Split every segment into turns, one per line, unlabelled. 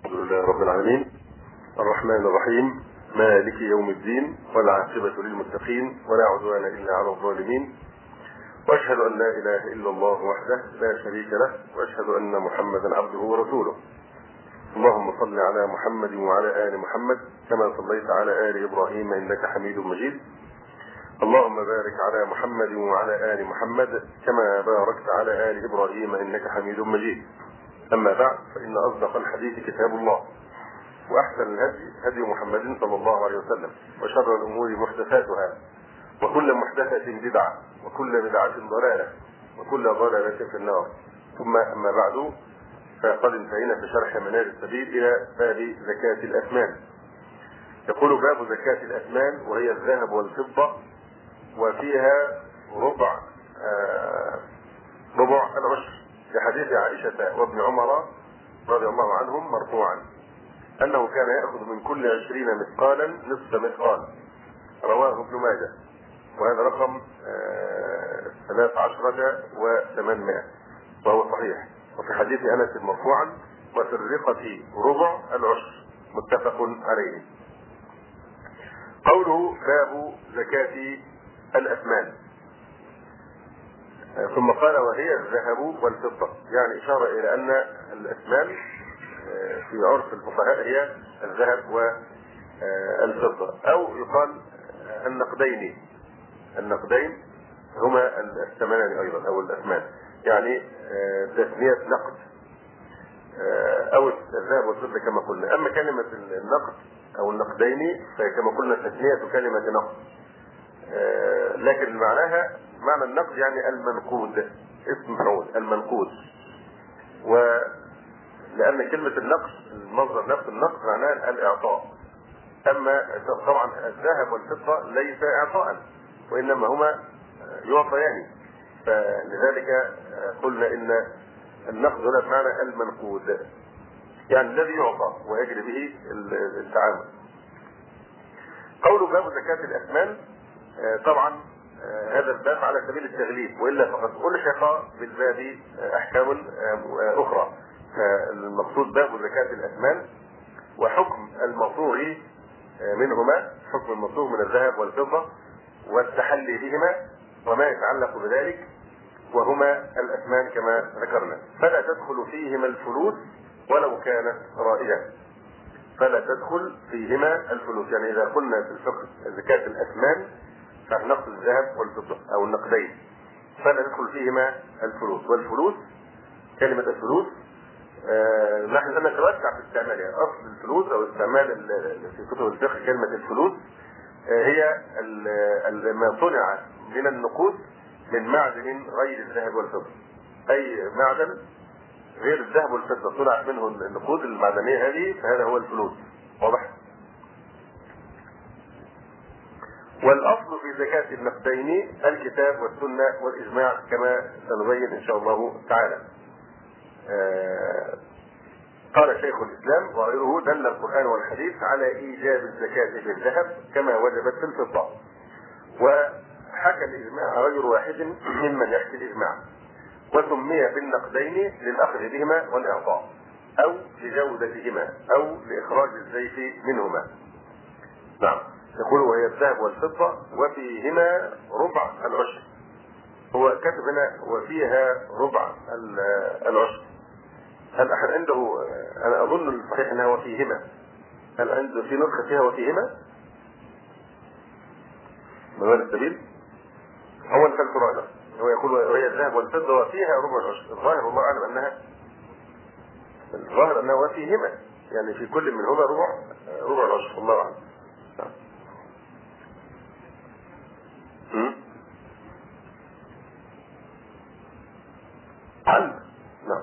الحمد لله رب العالمين الرحمن الرحيم مالك يوم الدين والعاقبة للمتقين ولا عدوان إلا على الظالمين، وأشهد أن لا إله إلا الله وحده لا شريك له، وأشهد أن محمدا عبده ورسوله. اللهم صل على محمد وعلى آل محمد كما صليت على آل إبراهيم إنك حميد مجيد. اللهم بارك على محمد وعلى آل محمد كما باركت على آل إبراهيم إنك حميد مجيد. أما بعد، فإن أصدق الحديث كتاب الله، وأحسن الهدي هدي محمد صلى الله عليه وسلم، وشر الأمور محدثاتها، وكل محدثة بدعة، وكل بدعة ضلالة، وكل ضلالة في النار. ثم أما بعد، فقد انتهينا في شرح منار السبيل إلى باب زكاة الأثمان. يقول باب زكاة الأثمان، وهي الذهب والفضة، وفيها ربع العشر، لحديث عائشة وابن عمر رضي الله عنهم مرفوعا أنه كان يأخذ من كل 20 مثقالا نصف مثقال. رواه ابن ماجه، وهذا رقم 13,800، وهو صحيح. وفي حديث أنس مرفوعا: وفي الرقة ربع العشر، متفق عليه. قوله باب زكاة الأثمان، ثم قال: وهي الذهب والفضة، يعني إشارة إلى أن الأثمان في عرف الفقهاء هي الذهب والفضة، أو يقال النقدين هما الثمنان أيضا، أو الأثمان، يعني تسمية نقد أو الذهب والفضة كما قلنا. أما كلمة النقد أو النقدين فكما قلنا تسمية كلمة نقد، لكن معنى النقد يعني المنقود، اسم مفعول المنقود. ولأن كلمة النقد، المصدر نفس النقد معناه الإعطاء. أما طبعا الذهب والفضة ليس إعطاء، وإنما هما يعطيان، فلذلك قلنا إن النقد هنا بمعنى المنقود، يعني الذي يعطى ويجري به التعامل. قول باب زكاة الأثمان، طبعا هذا الباب على سبيل التغليب، وإلا فقد ألحق بالباب أحكام أخرى. فالمقصود باب زكاة الأثمان وحكم المصروع منهما، حكم المصروع من الذهب والفضة والتحلي بهما وما يتعلق بذلك، وهما الأثمان كما ذكرنا. فلا تدخل فيهما الفلوس ولو كانت رائجة، فلا تدخل فيهما الفلوس. يعني إذا قلنا في الفقه زكاة الأثمان فنقصد الذهب والفضة أو النقدين، فلا تدخل فيهما الفلوس. والفلوس، كلمة الفلوس نحن نتوسع في استعمالها. أصل الفلوس أو استعمال في كتب الفقه كلمة الفلوس هي ما صنع من النقود من معدن غير الذهب والفضة. أي معدن غير الذهب والفضة صنعت منه النقود المعدنية هذه، فهذا هو الفلوس. واضح؟ والأصل في زكاة النقدين الكتاب والسنة والإجماع، كما سنبين إن شاء الله تعالى. قال شيخ الإسلام وغيره: دل القرآن والحديث على إيجاب الزكاة في الذهب كما وجبت في الفضة. وحكى الإجماع غير واحد ممن يحكي الإجماع، وسمي بالنقدين للأخذ بهما والإعطاء، أو لجودتهما، أو لإخراج الزيت منهما. نعم. يقول: وهي الذهب والفضة وفيهما ربع العشر. هو كتب هنا وفيها ربع العشر. هل أحد عنده؟ أنا أظن الصحيح أنها وفيهما. هل عنده في نسخة فيها وفيهما؟ منار السبيل هو الكالكولاtor، هو يقول وهي الذهب والفضة وفيها ربع العشر. الظاهر الله أعلم أنها وفيهما، يعني في كل منهما ربع العشر، الله أعلم. نعم.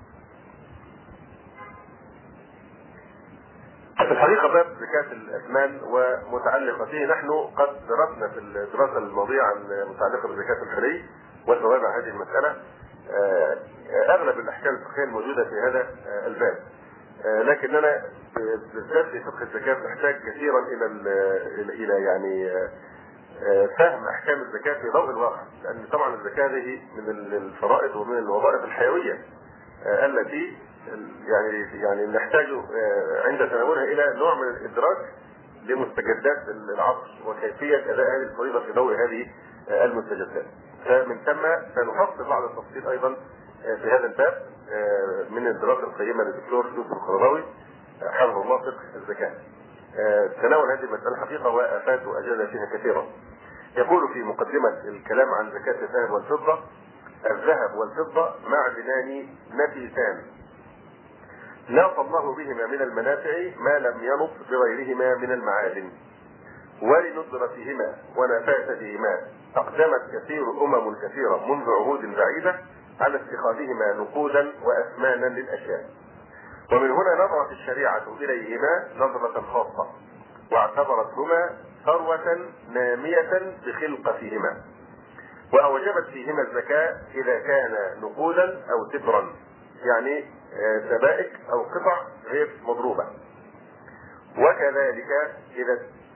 في الحقيقة باب زكاة الأثمان ومتعلقته نحن قد درسنا في الدراسة الماضية عن متعلقة بزكاة الحلي وثواب هذه المسألة أغلب الأحكام الفقهية الموجودة في هذا الباب، لكننا بالذات في فقه الزكاة نحتاج كثيرا إلى يعني فهم أحكام الزكاة في ضوء الواقع، لأن طبعا الزكاة هذه من الفرائض ومن الوظائف الحيوية التي يعني نحتاج عند تناولها الى نوع من الادراك لمستجدات العصر وكيفيه اداء هذه الفريضه في ضوء هذه المستجدات. فمن ثم سنفصل بعض التفصيل ايضا في هذا الباب من الدراسه القيمه للدكتور يوسف القرضاوي حفظه الله فقه الزكاه. تناول هذه المساله حقيقه وافاد واجاد فيها كثيرا. يقول في مقدمه الكلام عن زكاه الذهب والفضه: الذهب والفضه معدنان نفيسان ناط الله بهما من المنافع ما لم ينط بغيرهما من المعادن، ولندرتهما ونفاستهما اقدمت امم كثيره منذ عهود بعيده على اتخاذهما نقودا واثمانا للاشياء. ومن هنا نظرت الشريعه اليهما نظره خاصه، واعتبرتهما ثروه ناميه بخلقتهما، واوجبت فيهما الزكاه اذا كان نقودا او تبرا، يعني سبائك او قطع غير مضروبه. وكذلك اذا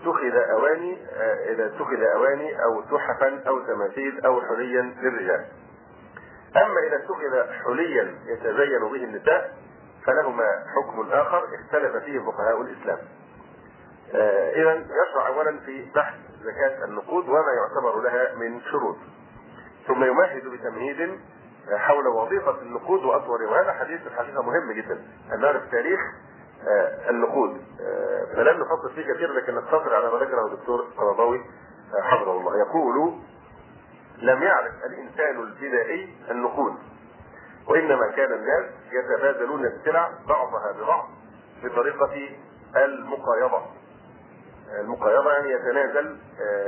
اتخذ اواني او تحفا او تماثيل او حليا للرجال. اما اذا اتخذ حليا يتزين به النساء فلهما حكم اخر اختلف فيه فقهاء الاسلام. اذا يشرع اولا في بحث زكاه النقود وما يعتبر لها من شروط، ثم يمهد بتمهيد حول وظيفه النقود واطورها. وهذا حديث الحقيقه مهم جدا ان نعرف تاريخ النقود. فلن نفصل فيه كثير لكن نقتصر على ما ذكره الدكتور القرضاوي حفظه الله. يقول: لم يعرف الانسان البدائي النقود، وانما كان الناس يتبادلون السلع بعضها ببعض بطريقه المقايضه. المقايضه يعني يتنازل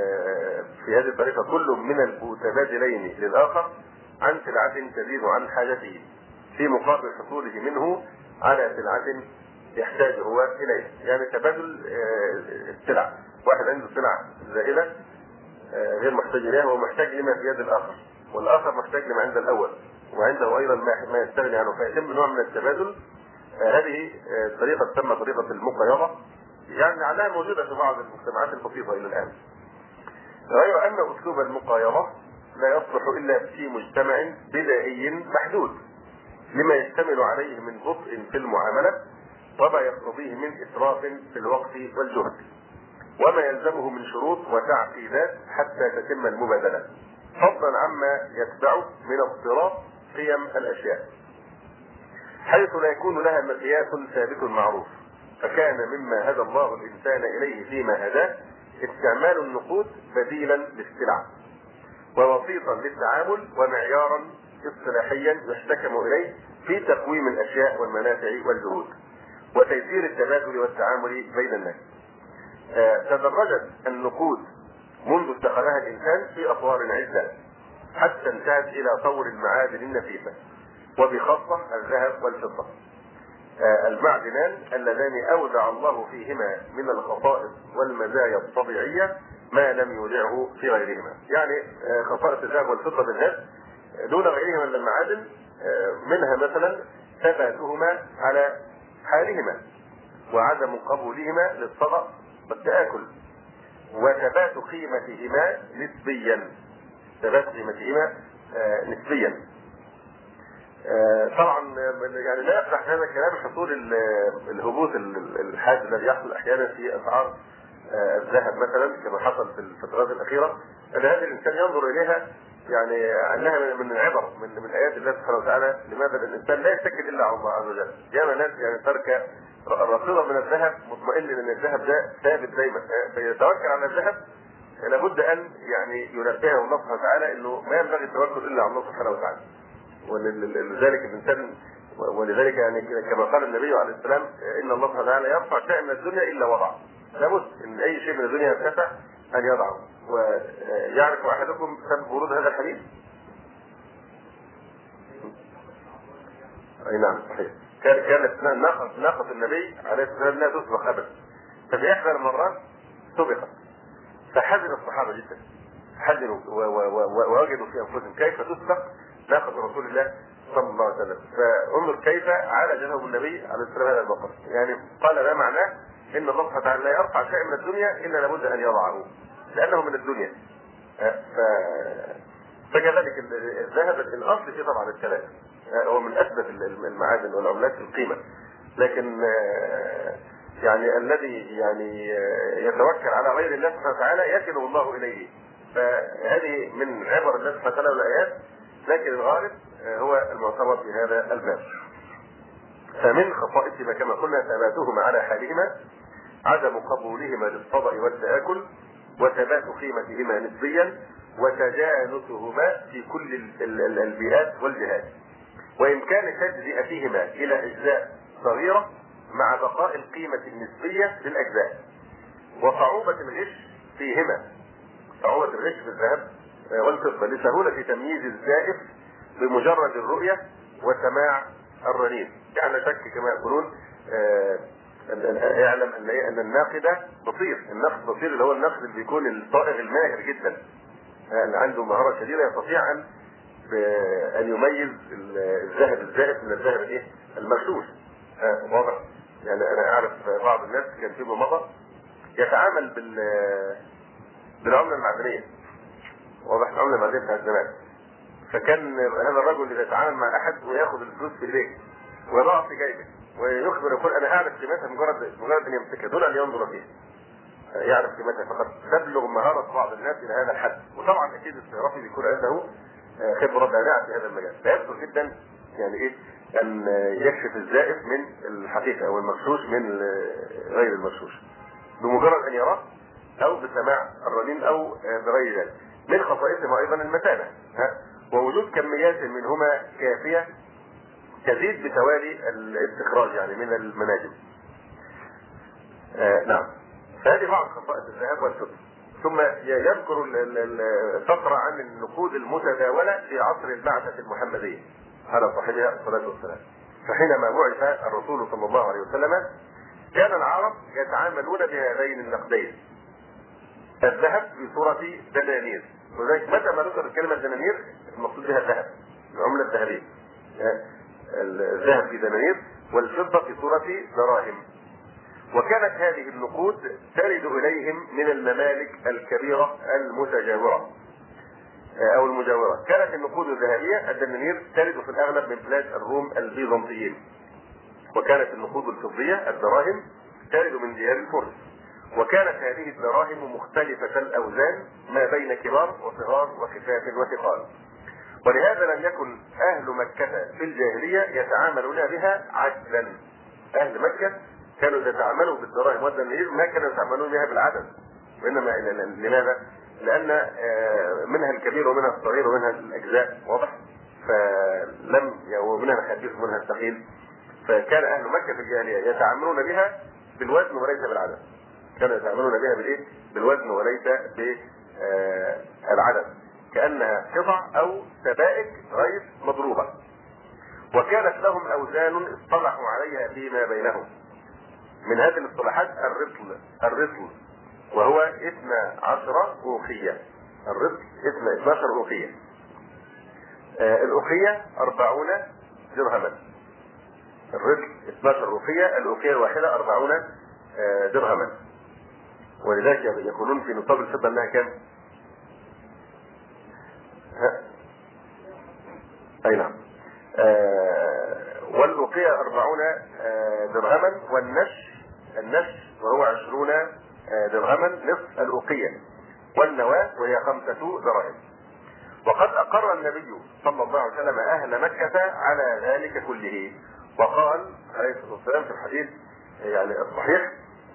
في هذه الطريقه كل من المتبادلين للاخر عن سلعه تزيد عن حاجته في مقابل حصوله منه على سلعه يحتاج هو اليه. يعني تبادل السلع، واحد عنده سلع زائده غير محتاج اليها ومحتاج لما في يد الاخر، والاخر محتاج لما عند الاول وعنده ايضا ما يستغني عنه، فيتم نوع من التبادل. هذه طريقه تسمى طريقه المقايضه، يعني لعلها موجوده في بعض المجتمعات البسيطه الى الان. غير ان اسلوب المقايضه لا يصلح الا في مجتمع بدائي محدود لما يشتمل عليه من بطء في المعامله وما يقتضيه من اسراف في الوقت والجهد، وما يلزمه من شروط وتعقيدات حتى تتم المبادله، فضلا عما يتبعه من اضطراب قيم الاشياء، حيث لا يكون لها مقياس ثابت معروف. فكان مما هدى الله الانسان اليه فيما هداه استعمال النقود بديلا للسلع ووسيطا للتعامل ومعيارا اصطلاحيا يحتكم اليه في تقويم الاشياء والمنافع والجهود وتيسير التبادل والتعامل بين الناس. تدرجت النقود منذ اتخذها الانسان في اطوار عده حتى انتهت الى طور المعادن النفيسه، وبخاصه الذهب والفضه، المعدنان اللذان اودع الله فيهما من الخصائص والمزايا الطبيعيه ما لم يودعه في غيرهما. يعني خصائص الذهب والفضه بالذات دون غيرهما من المعادن، منها مثلا ثباتهما على حالهما وعدم قبولهما للصدق والتآكل، وثبات قيمتهما نسبيا. طبعا يعني لا يفتح هذا الكلام حصول الهبوط الحاد الذي يحصل احيانا في اسعار الذهب مثلا كما حصل في الفترات الاخيره، ان هذا الانسان ينظر اليها يعني انها من العبر من ايات الله سبحانه وتعالى. لماذا؟ الانسان لا يتكل الا على الله عز وجل. ياما ناس يعني ترك رصيدا من الذهب مطمئن ان الذهب ده ثابت دايما، فيتوكل على الذهب لابد ان يعني ينبهه الله سبحانه وتعالى انه ما ينبغي التوكل الا على الله سبحانه وتعالى. ولذلك الانسان ولذلك يعني كما قال النبي عليه السلام: ان الله سبحانه وتعالى يرفع شيئا من الدنيا الا وضعه. لابد ان اي شيء من الدنيا يرتفع ان يضعه. ويعرف احدكم سبب ورود هذا الحديث؟ اي نعم صحيح. كانت ناقة النبي عليه الصلاه والسلام لا تسبق ابدا، ففي احدى المرات سبقت فحزن الصحابه جدا، حزنوا ووجدوا في انفسهم كيف تسبق ناقة رسول الله صلى الله عليه وسلم. فانظر كيف عالجهم النبي عليه الصلاه والسلام هذا الموقف. يعني قال ما معناه ان الله سبحانه وتعالى لا يرفع شيء من الدنيا الا لابد ان يضعه لانه من الدنيا. فكذلك الذهب الاصل فيه طبعا الثلاثه، هو من اثبت المعادن والعملات في القيمه، لكن يعني الذي يعني يتوكل على غير الله سبحانه وتعالى يكل الله اليه. فهذه من عبر الله سبحانه وتعالى والايات، لكن الغالب هو المعتبر في هذا الباب. فمن خصائصهما كما قلنا ثباتهما على حالهما، عدم قبولهما للصدأ والتآكل، وثبات قيمتهما نسبيا، وتجانسهما في كل البيئات والجهات، وإمكان تجزئتهما إلى أجزاء صغيرة مع بقاء القيمة النسبية للأجزاء، وصعوبة الغش فيهما، صعوبة الغش في الذهب والفضة لسهولة تمييز الزائف بمجرد الرؤية وسماع الرنين. يعني شك كما يقولون يعلم ان الناقد بصير، النقد بصير اللي هو النقد اللي بيكون الصائغ الماهر جدا اللي عنده مهارة شديدة يستطيع ان يميز الذهب الزائف من الذهب المغشوش. واضح؟ يعني انا اعرف بعض الناس كان فيهم مضى يتعامل بالعملة المعدنية. واضح؟ العملة المعدنية بتاعت زمان. فكان هذا الرجل اذا يتعامل مع احد وياخذ الفلوس في ايديه ويضعها في جيبه ويخبر يقول انا اعرف قيمتها مجرد ان يمسكها دون ان ينظر فيها، يعرف قيمتها فقط. تبلغ مهارة بعض الناس الى هذا الحد. وطبعا اكيد الصرافي بيكون عنده خبرة بالغة في هذا المجال، فيسهل جدا يعني ان يكشف الزائف من الحقيقة او المغشوش من غير المغشوش بمجرد ان يراه او بسماع الرنين او بغير ذلك. من خصائصهما ايضا المتانة، ووجود كميات منهما كافية تزيد بتوالي الاستخراج يعني من المناجم. نعم. فهذه بعض خصائص الذهب والفضة. ثم يذكر الفقرة عن النقود المتداولة في عصر البعثة المحمدية على صاحبها الصلاة والسلام. فحينما بعث الرسول صلى الله عليه وسلم كان العرب يتعاملون بهذين النقدين، الذهب بصورة دنانير، وذلك متى ما ذكر كلمة دنانير المقصود بها الذهب، العملة الذهبية، الذهب في دنانير والفضة في صورة دراهم. وكانت هذه النقود ترد إليهم من الممالك الكبيرة المتجاورة أو المجاورة. كانت النقود الذهبية الدنانير ترد في الأغلب من بلاد الروم البيزنطيين، وكانت النقود الفضية الدراهم ترد من ديار الفرس. وكانت هذه الدراهم مختلفة الأوزان ما بين كبار وصغار وخفاف وثقال، ولهذا لم يكن أهل مكة في الجاهلية يتعاملون بها عدلا. أهل مكة كانوا يتعاملوا بالدراهم والدنانير ما كانوا يتعاملون بها بالعدد، وإنما لماذا؟ لأن منها الكبير ومنها الصغير ومنها الأجزاء، واضح؟ فلم ومنها الخفيف ومنها الثقيل. فكان أهل مكة في الجاهلية يتعاملون بها بالوزن وليس بالعدد، كانوا يتعاملون بها بالإيه؟ بالوزن وليس بالعدد، كأنها قطع أو سبائك غير مضروبة. وكانت لهم أوزان اصطلحوا عليها فيما بينهم. من هذه الاصطلاحات الرطل وهو 12 أوقية. الرطل 12 أوقية. الأوقية 40 درهما. الرطل 12 أوقية، الأوقية الواحدة 40 درهما. ولذلك يقولون في نصاب الفضة أنها كم؟ أي نعم. والأوقية 40 درهما، والنش وهو 20 درهما نصف الأوقية، والنواة وهي 5 دراهم. وقد أقر النبي صلى الله عليه وسلم أهل مكة على ذلك كله، وقال عليه الصلاة والسلام في الحديث يعني الصحيح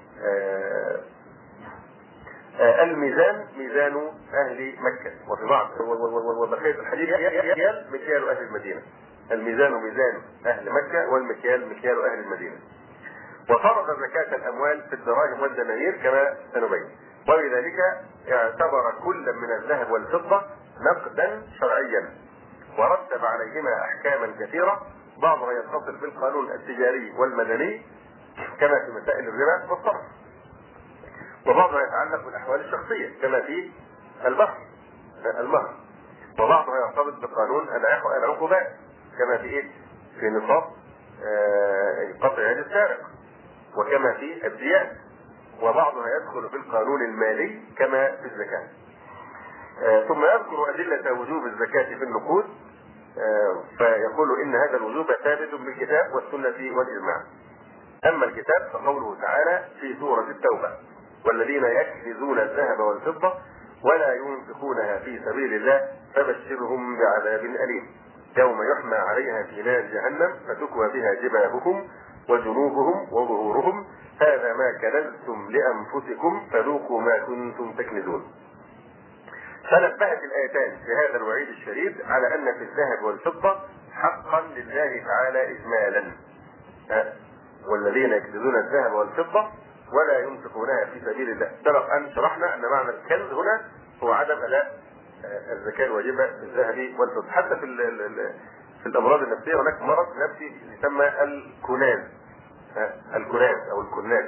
الميزان ميزان أهل مكة، وفي بعض وبقية الحديث مكيال أهل المدينة. الميزان ميزان أهل مكة والمكيال مكيال أهل المدينة. وفرض زكاة الأموال في الدراهم والدنانير كما سنبين، وبذلك اعتبر كل من الذهب والفضة نقدا شرعيا، ورتب عليهما أحكاما كثيرة، بعضها يتصل بالقانون التجاري والمدني كما في مسائل الربا والصرف، وبعضها يتعلق بالأحوال الشخصية كما في المهر، وبعضها يرتبط بقانون العقوبات كما في في نصاب قطع يد السارق، وكما في الديان، وبعضها يدخل في القانون المالي كما في الزكاة. ثم يذكر أدلة وجوب الزكاة في النقود فيقول إن هذا الوجوب ثابت بالكتاب والسنة والإجماع. أما الكتاب فقوله تعالى في سورة التوبة: والذين يكنزون الذهب والفضة ولا ينفقونها في سبيل الله فبشرهم بعذاب أليم يوم يحمى عليها في نار جهنم فتكوى بها جباههم وجنوبهم وظهورهم هذا ما كنزتم لأنفسكم فذوقوا ما كنتم تكنزون. فنبهت الآيتان في هذا الوعيد الشديد على أن في الذهب والفضة حقا لله تعالى إجمالا. والذين يكنزون الذهب والفضة ولا ينفقونها في سبيل الله. سبق أن شرحنا أن معنى الكنز هنا هو عدم أداء الزكاة الواجبة في الذهب والفضة. حتى في الأمراض النفسية هناك مرض نفسي يسمى الكناز. الكناز أو الكناز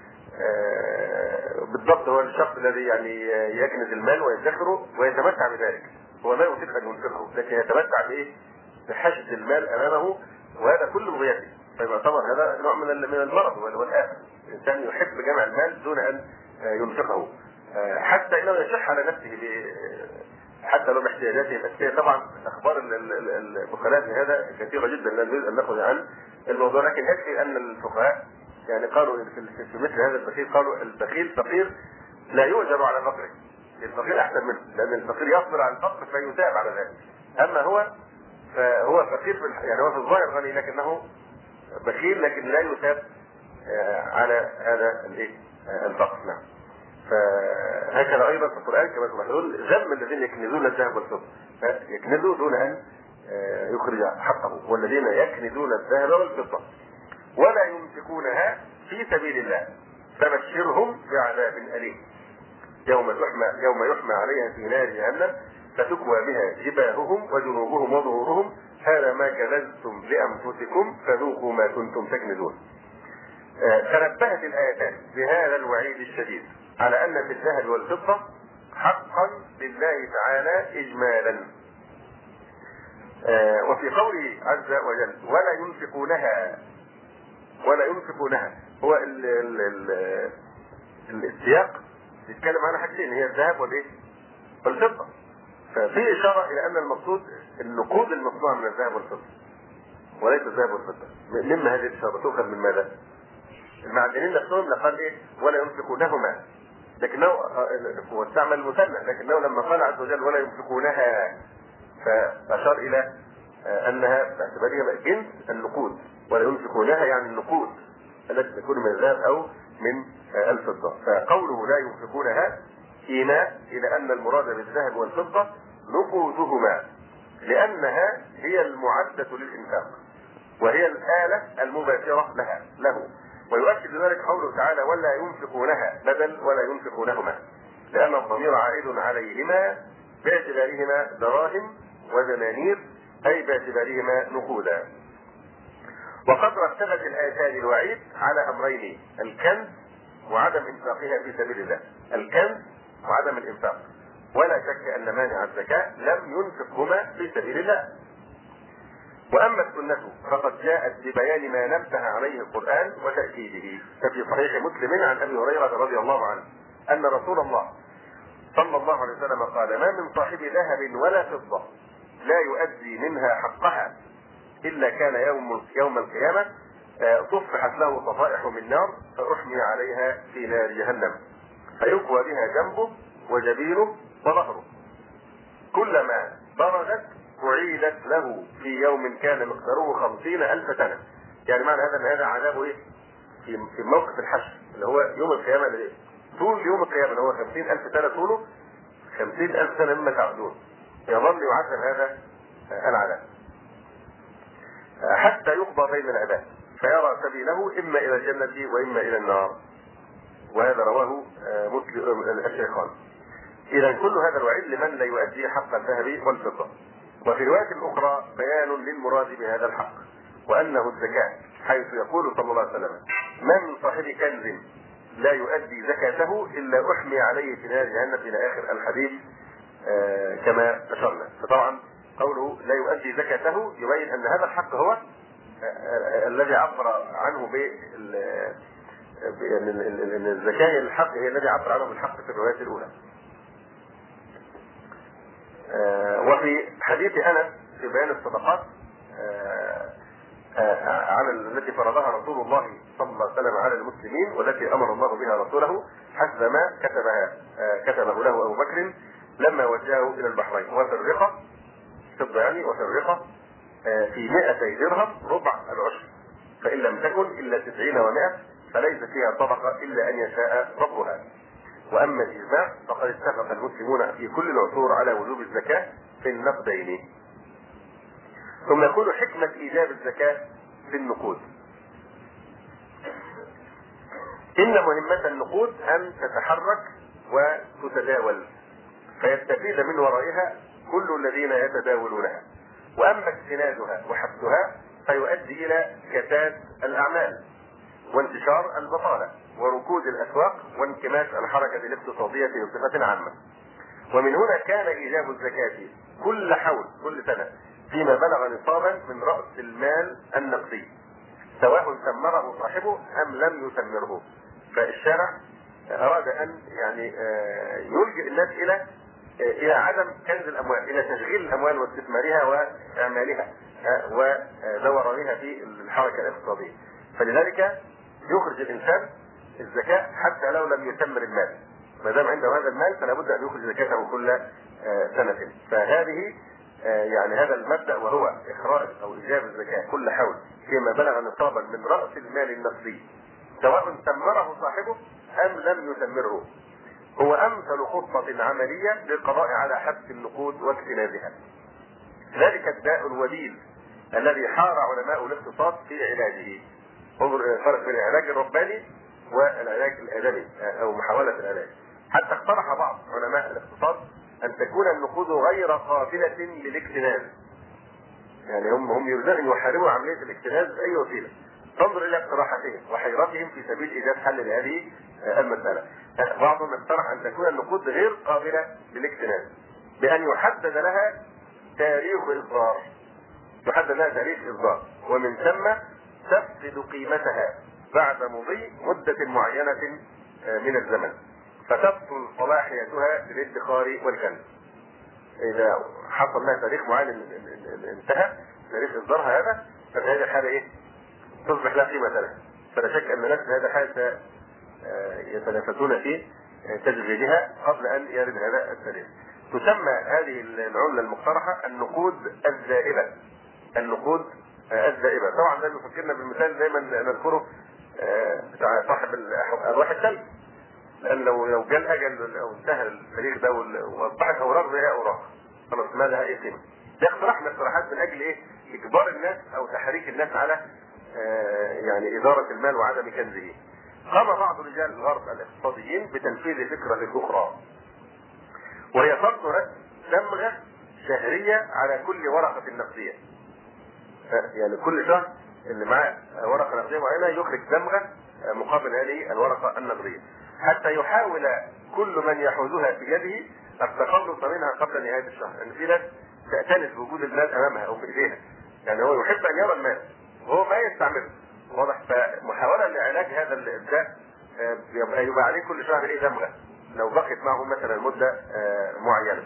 بالضبط هو الشخص الذي يعني يكنز المال ويدخره ويتمتع بذلك. هو لا يطيق أن ينفقه لكن يتمتع بإيه؟ بحشد المال أمامه، وهذا كله بغيته. فيعتبر هذا نوع من المرض والآفة. الإنسان يحب جمع المال دون أن ينفقه، حتى إنه يشح على نفسه حتى لو باحتياجاته الأساسية. طبعا أخبار الفقهاء في هذا كثيرة جدا لا نريد أن نأخذ عن الموضوع، لكن يكفي أن الفقهاء يعني قالوا في مثل هذا البخيل، قالوا البخيل فقير لا يؤجر على فقره. الفقير أحسن منه، لأن الفقير يصبر على الفقر فيثاب على ذلك. أما هو فهو فقير يعني هو في الظاهر غني لكنه بخيل، لكن لا يثاب على هذا الفقر. نعم. فهكذا ايضا في القران كما تقول ذم الذين يكنزون الذهب والفضه، يكنزوا دون ان يخرج حقه. والذين يكنزون الذهب والفضه ولا ينفقونها في سبيل الله فبشرهم بعذاب اليم يوم يحمى عليها في نار جهنم فتكوى بها جباههم وجنوبهم وظهورهم هذا ما كنزتم لانفسكم فذوقوا ما كنتم تكنزون. تنبهت الآيتان بهذا الوعيد الشديد على أن في الذهب والفضة حقا لله تعالى إجمالا. وفي قوله عز وجل ولا ينفقونها هو السياق يتكلم عن حاجتين، هي الذهب والفضة. ففي إشارة إلى أن المقصود النقود المصنوعة من الذهب والفضة وليس الذهب والفضة. مما هذه الإشارة تؤخذ من ماذا؟ المعدنين نفسهم لقال ولا ينفقونهما، لكنه هو استعمل المثنى، لكنه لما قال عز وجل ولا ينفقونها فأشار إلى أنها باعتبارها جنس النقود، ولا ينفقونها يعني النقود التي تكون من الذهب أو من الفضة. فقوله لا ينفقونها إيماء إلى أن المراد بالذهب والفضة نقودهما، لأنها هي المعدة للإنفاق وهي الآلة المباشرة له. ويؤكد ذلك قوله تعالى ولا ينفقونها بدل ولا ينفقونهما، لأن الضمير عائد عليهما باعتبارهما دراهم ودنانير، أي باعتبارهما نقودا. وقد رتبت الآيتان الوعيد على أمرين: الكنز وعدم إنفاقها في سبيل الله. الكنز وعدم الإنفاق، ولا شك أن مانع الزكاة لم ينفقهما في سبيل الله. وأما السنة فقد جاءت ببيان ما نبه عليه القرآن وتأكيده. ففي صحيح مسلم عن أبي هريرة رضي الله عنه أن رسول الله صلى الله عليه وسلم قال: ما من صاحب ذهب ولا فضة لا يؤدي منها حقها إلا كان يوم القيامة صفحت له صفائح من نار فأحمي عليها في نار جهنم فيقوى بها جنبه وجبينه وظهره كلما بردت أعيدت له في يوم كان مقداره 50,000 سنة. يعني معنى هذا أن هذا عذابه في موقف الحشر اللي هو يوم القيامة، طول يوم القيامة اللي هو 50,000 سنة طوله 50,000 سنة مما تعبدون، يظل يعذب هذا العذاب حتى يقضى بين العباد فيرى سبيله إما إلى الجنة وإما إلى النار. وهذا رواه مسلم الشيخان. إذا كل هذا الوعيد لمن لا يؤدي حق الذهب والفضة. وفي رواية أخرى بيان للمراد بهذا الحق وأنه الزكاة، حيث يقول صلى الله عليه وسلم: من صاحب كنز لا يؤدي زكاته إلا أحمي عليه في نار جهنم إلى آخر الحديث كما أشرنا. فطبعا قوله لا يؤدي زكاته يبين أن هذا الحق هو الذي عبر عنه ان الزكاة الحق هي الذي عبر عنه بالحق في الرواية الأولى. وفي حديث أنس في بيان الصدقات على التي فرضها رسول الله صلى الله عليه وسلم على المسلمين، والتي امر الله بها رسوله حسب ما كتبه له ابو بكر لما وجهه الى البحرين. وفي الرقه فضه يعني، وفي الرقه في 200 درهم ربع العشر، فان لم تكن الا 90 و100 فليس فيها صدقه الا ان يشاء ربها. واما الاجماع فقد اتفق المسلمون في كل العصور على وجوب الزكاه في النقدين. ثم يكون حكمه ايجاب الزكاه في النقود. ان مهمه النقود ان تتحرك وتتداول فيستفيد من ورائها كل الذين يتداولونها، واما اكتنازها وحبسها فيؤدي الى كساد الاعمال وانتشار البطاله وركود الاسواق وانكماش الحركه الاقتصاديه بصفه عامه. ومن هنا كان ايجاب الزكاه كل حول كل سنه فيما بلغ نصابا من راس المال النقدي، سواء ثمره صاحبه ام لم يثمره. فالشارع اراد ان يعني يلجئ الناس الى عدم كنز الاموال، الى تشغيل الاموال واستثمارها واعمالها ودورانها في الحركه الاقتصاديه. فلذلك يخرج الانسان الزكاه حتى لو لم يثمر المال، ما دام عنده هذا المال فلا بد ان يخرج زكاته كل سنه. فهذه يعني هذا المبدا، وهو اخراج او ايجاب الزكاه كل حول فيما بلغ نصابا من راس المال النقدي سواء ثمره صاحبه ام لم يثمره، هو امثل خطه عمليه للقضاء على حبس النقود واكتنازها. ذلك الداء الوديل الذي حار علماء الاقتصاد في علاجه. انظر الفرق بين العلاج الرباني والعلاج الادبي او محاوله العلاج. حتى اقترح بعض علماء الاقتصاد ان تكون النقود غير قابله للاكتناز. يعني هم يريدون ان يحاربوا عمليه الاكتناز باي وسيله. تنظر الى اقتراحاتهم وحيرتهم في سبيل ايجاد حل لهذه المساله. بعضهم اقترح ان تكون النقود غير قابله للاكتناز بان يحدد لها تاريخ اصدار، ومن ثم تفقد قيمتها بعد مضي مده معينه من الزمن، فتبطل صلاحيتها للادخار والكنز. اذا حصل لها تاريخ معين انتهى تاريخ اصدارها هذا، ففي هذه الحاله ايه؟ تصبح لا قيمه لها. فلا شك ان الناس في هذا الحال يتنافسون في تشغيلها قبل ان يرد هذا التاريخ. تسمى هذه العمله المقترحه النقود الزائبه. النقود الزائبه طبعا ده بيفكرنا بالمثال دايما نذكره بتاع صاحب الارواح الثلج، لان لو جاء الاجل او انتهى التاريخ ده واصبحت اوراق زي اوراق خلاص ما لها اي قيمه. ده اقتراح من الاقتراحات من اجل ايه؟ اجبار الناس او تحريك الناس على يعني اداره المال وعدم كنزه. قام بعض رجال الغرب الاقتصاديين بتنفيذ فكره اخرى، وهي فرض رسم دمغه شهريه على كل ورقه نقديه. يعني كل شهر اللي معاه ورقه نقديه معينه يخرج دمغه مقابل هذه الورقه النقديه، حتى يحاول كل من يحوزها في يده التخلص منها قبل نهايه الشهر. يعني في ناس تأتنس بوجود المال امامها او في ايديها، يعني هو يحب ان يرى المال وهو ما يستعمله، واضح؟ فمحاولة لعلاج هذا الداء يبقى عليه كل شهر ايه دمغة لو بقيت معه مثلا مدة معينة.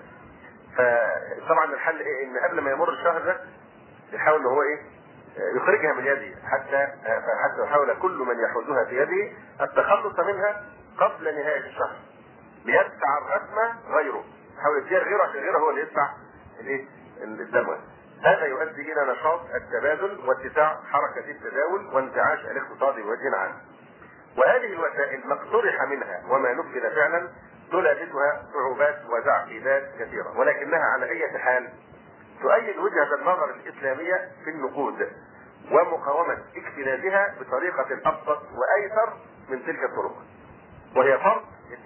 فطبعا الحل ايه؟ ان قبل ما يمر الشهر ده يحاول ان هو ايه؟ يخرجها من يده حتى يحاول كل من يحوزها في يده التخلص منها قبل نهاية الشهر، ليدفع الرسمة غيره، يحاول يديها غيره عشان غيره هو اللي يدفع الايه؟ الدمغة. هذا يؤدي الى نشاط التبادل واتساع حركة التداول وانتعاش الاقتصاد بوجه عام. وهذه الوسائل ما اقترح منها وما نفذ فعلا تلابسها صعوبات وتعقيدات كثيرة، ولكنها على اي حال تؤيد وجهة النظر الاسلامية في النقود ومقاومة اكتنازها بطريقة ابسط وايسر من تلك الطرق، وهي فرض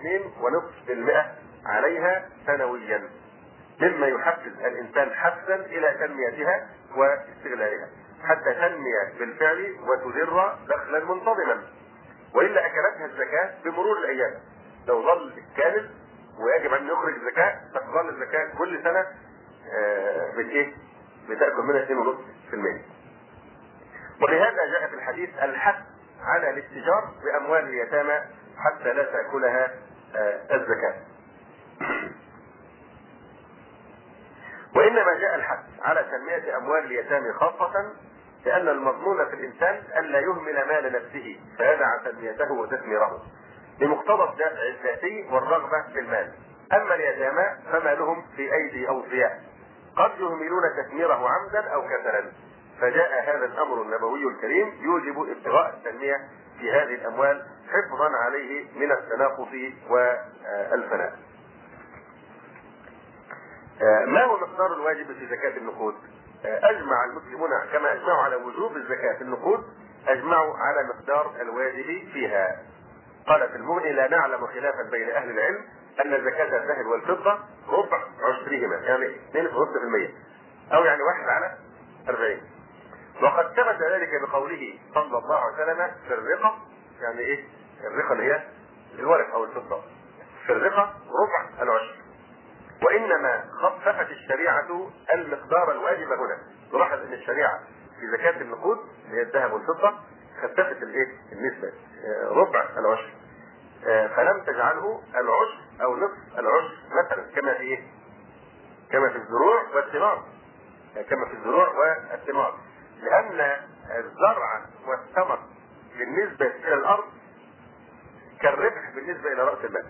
2.5% عليها سنويا، مما يحفز الانسان حثا الى تنميتها واستغلالها حتى تنمي بالفعل وتدر دخلا منتظما، والا اكلتها الزكاه بمرور الايام. لو ظل كامل ويجب ان يخرج زكاه تظل الزكاه كل سنه بالايه؟ بتاكل منها 2.5%. ولهذا جاء في الحديث الحث على الاتجار باموال اليتامى حتى لا تاكلها الزكاه. وان وإنما جاء الحث على تنمية أموال اليتامى خاصة لأن المضمون في الإنسان ألا يهمل مال نفسه فيدع تنميته وتثميره بمقتضى الدافع الذاتي والرغبة في المال. أما اليتامى فمالهم في أيدي أوصياء قد يهملون تثميره عمدا أو كسلا، فجاء هذا الأمر النبوي الكريم يوجب ابتغاء التنمية في هذه الأموال حفظا عليه من التناقص والفناء. ما هو مقدار الواجب في زكاة النقود؟ أجمع المسلمون كما أجمعوا على وجوب الزكاة في النقود أجمعوا على مقدار الواجب فيها. قال في المغني: لا نعلم خلافا بين أهل العلم أن زكاة الذهب والفضة ربع عشرهما، يعني 2.5%، أو يعني 1 على 40. وقد ثبت ذلك بقوله صلى الله عليه وسلم في الرقة، يعني إيه؟ الرقة اللي هي الورق أو الفضة، في الرقة ربع العشر. وإنما خففت الشريعة المقدار الواجب هنا. تلاحظ أن الشريعة في زكاة النقود اللي هي الذهب والفضة خففت الإيه؟ النسبة ربع العشر، فلم تجعله العشر أو نصف العشر مثلا كما في إيه؟ كما في الزروع والثمار، كما في الزروع والثمار، لأن الزرع والثمر بالنسبة إلى الأرض كالربح بالنسبة إلى رأس المال.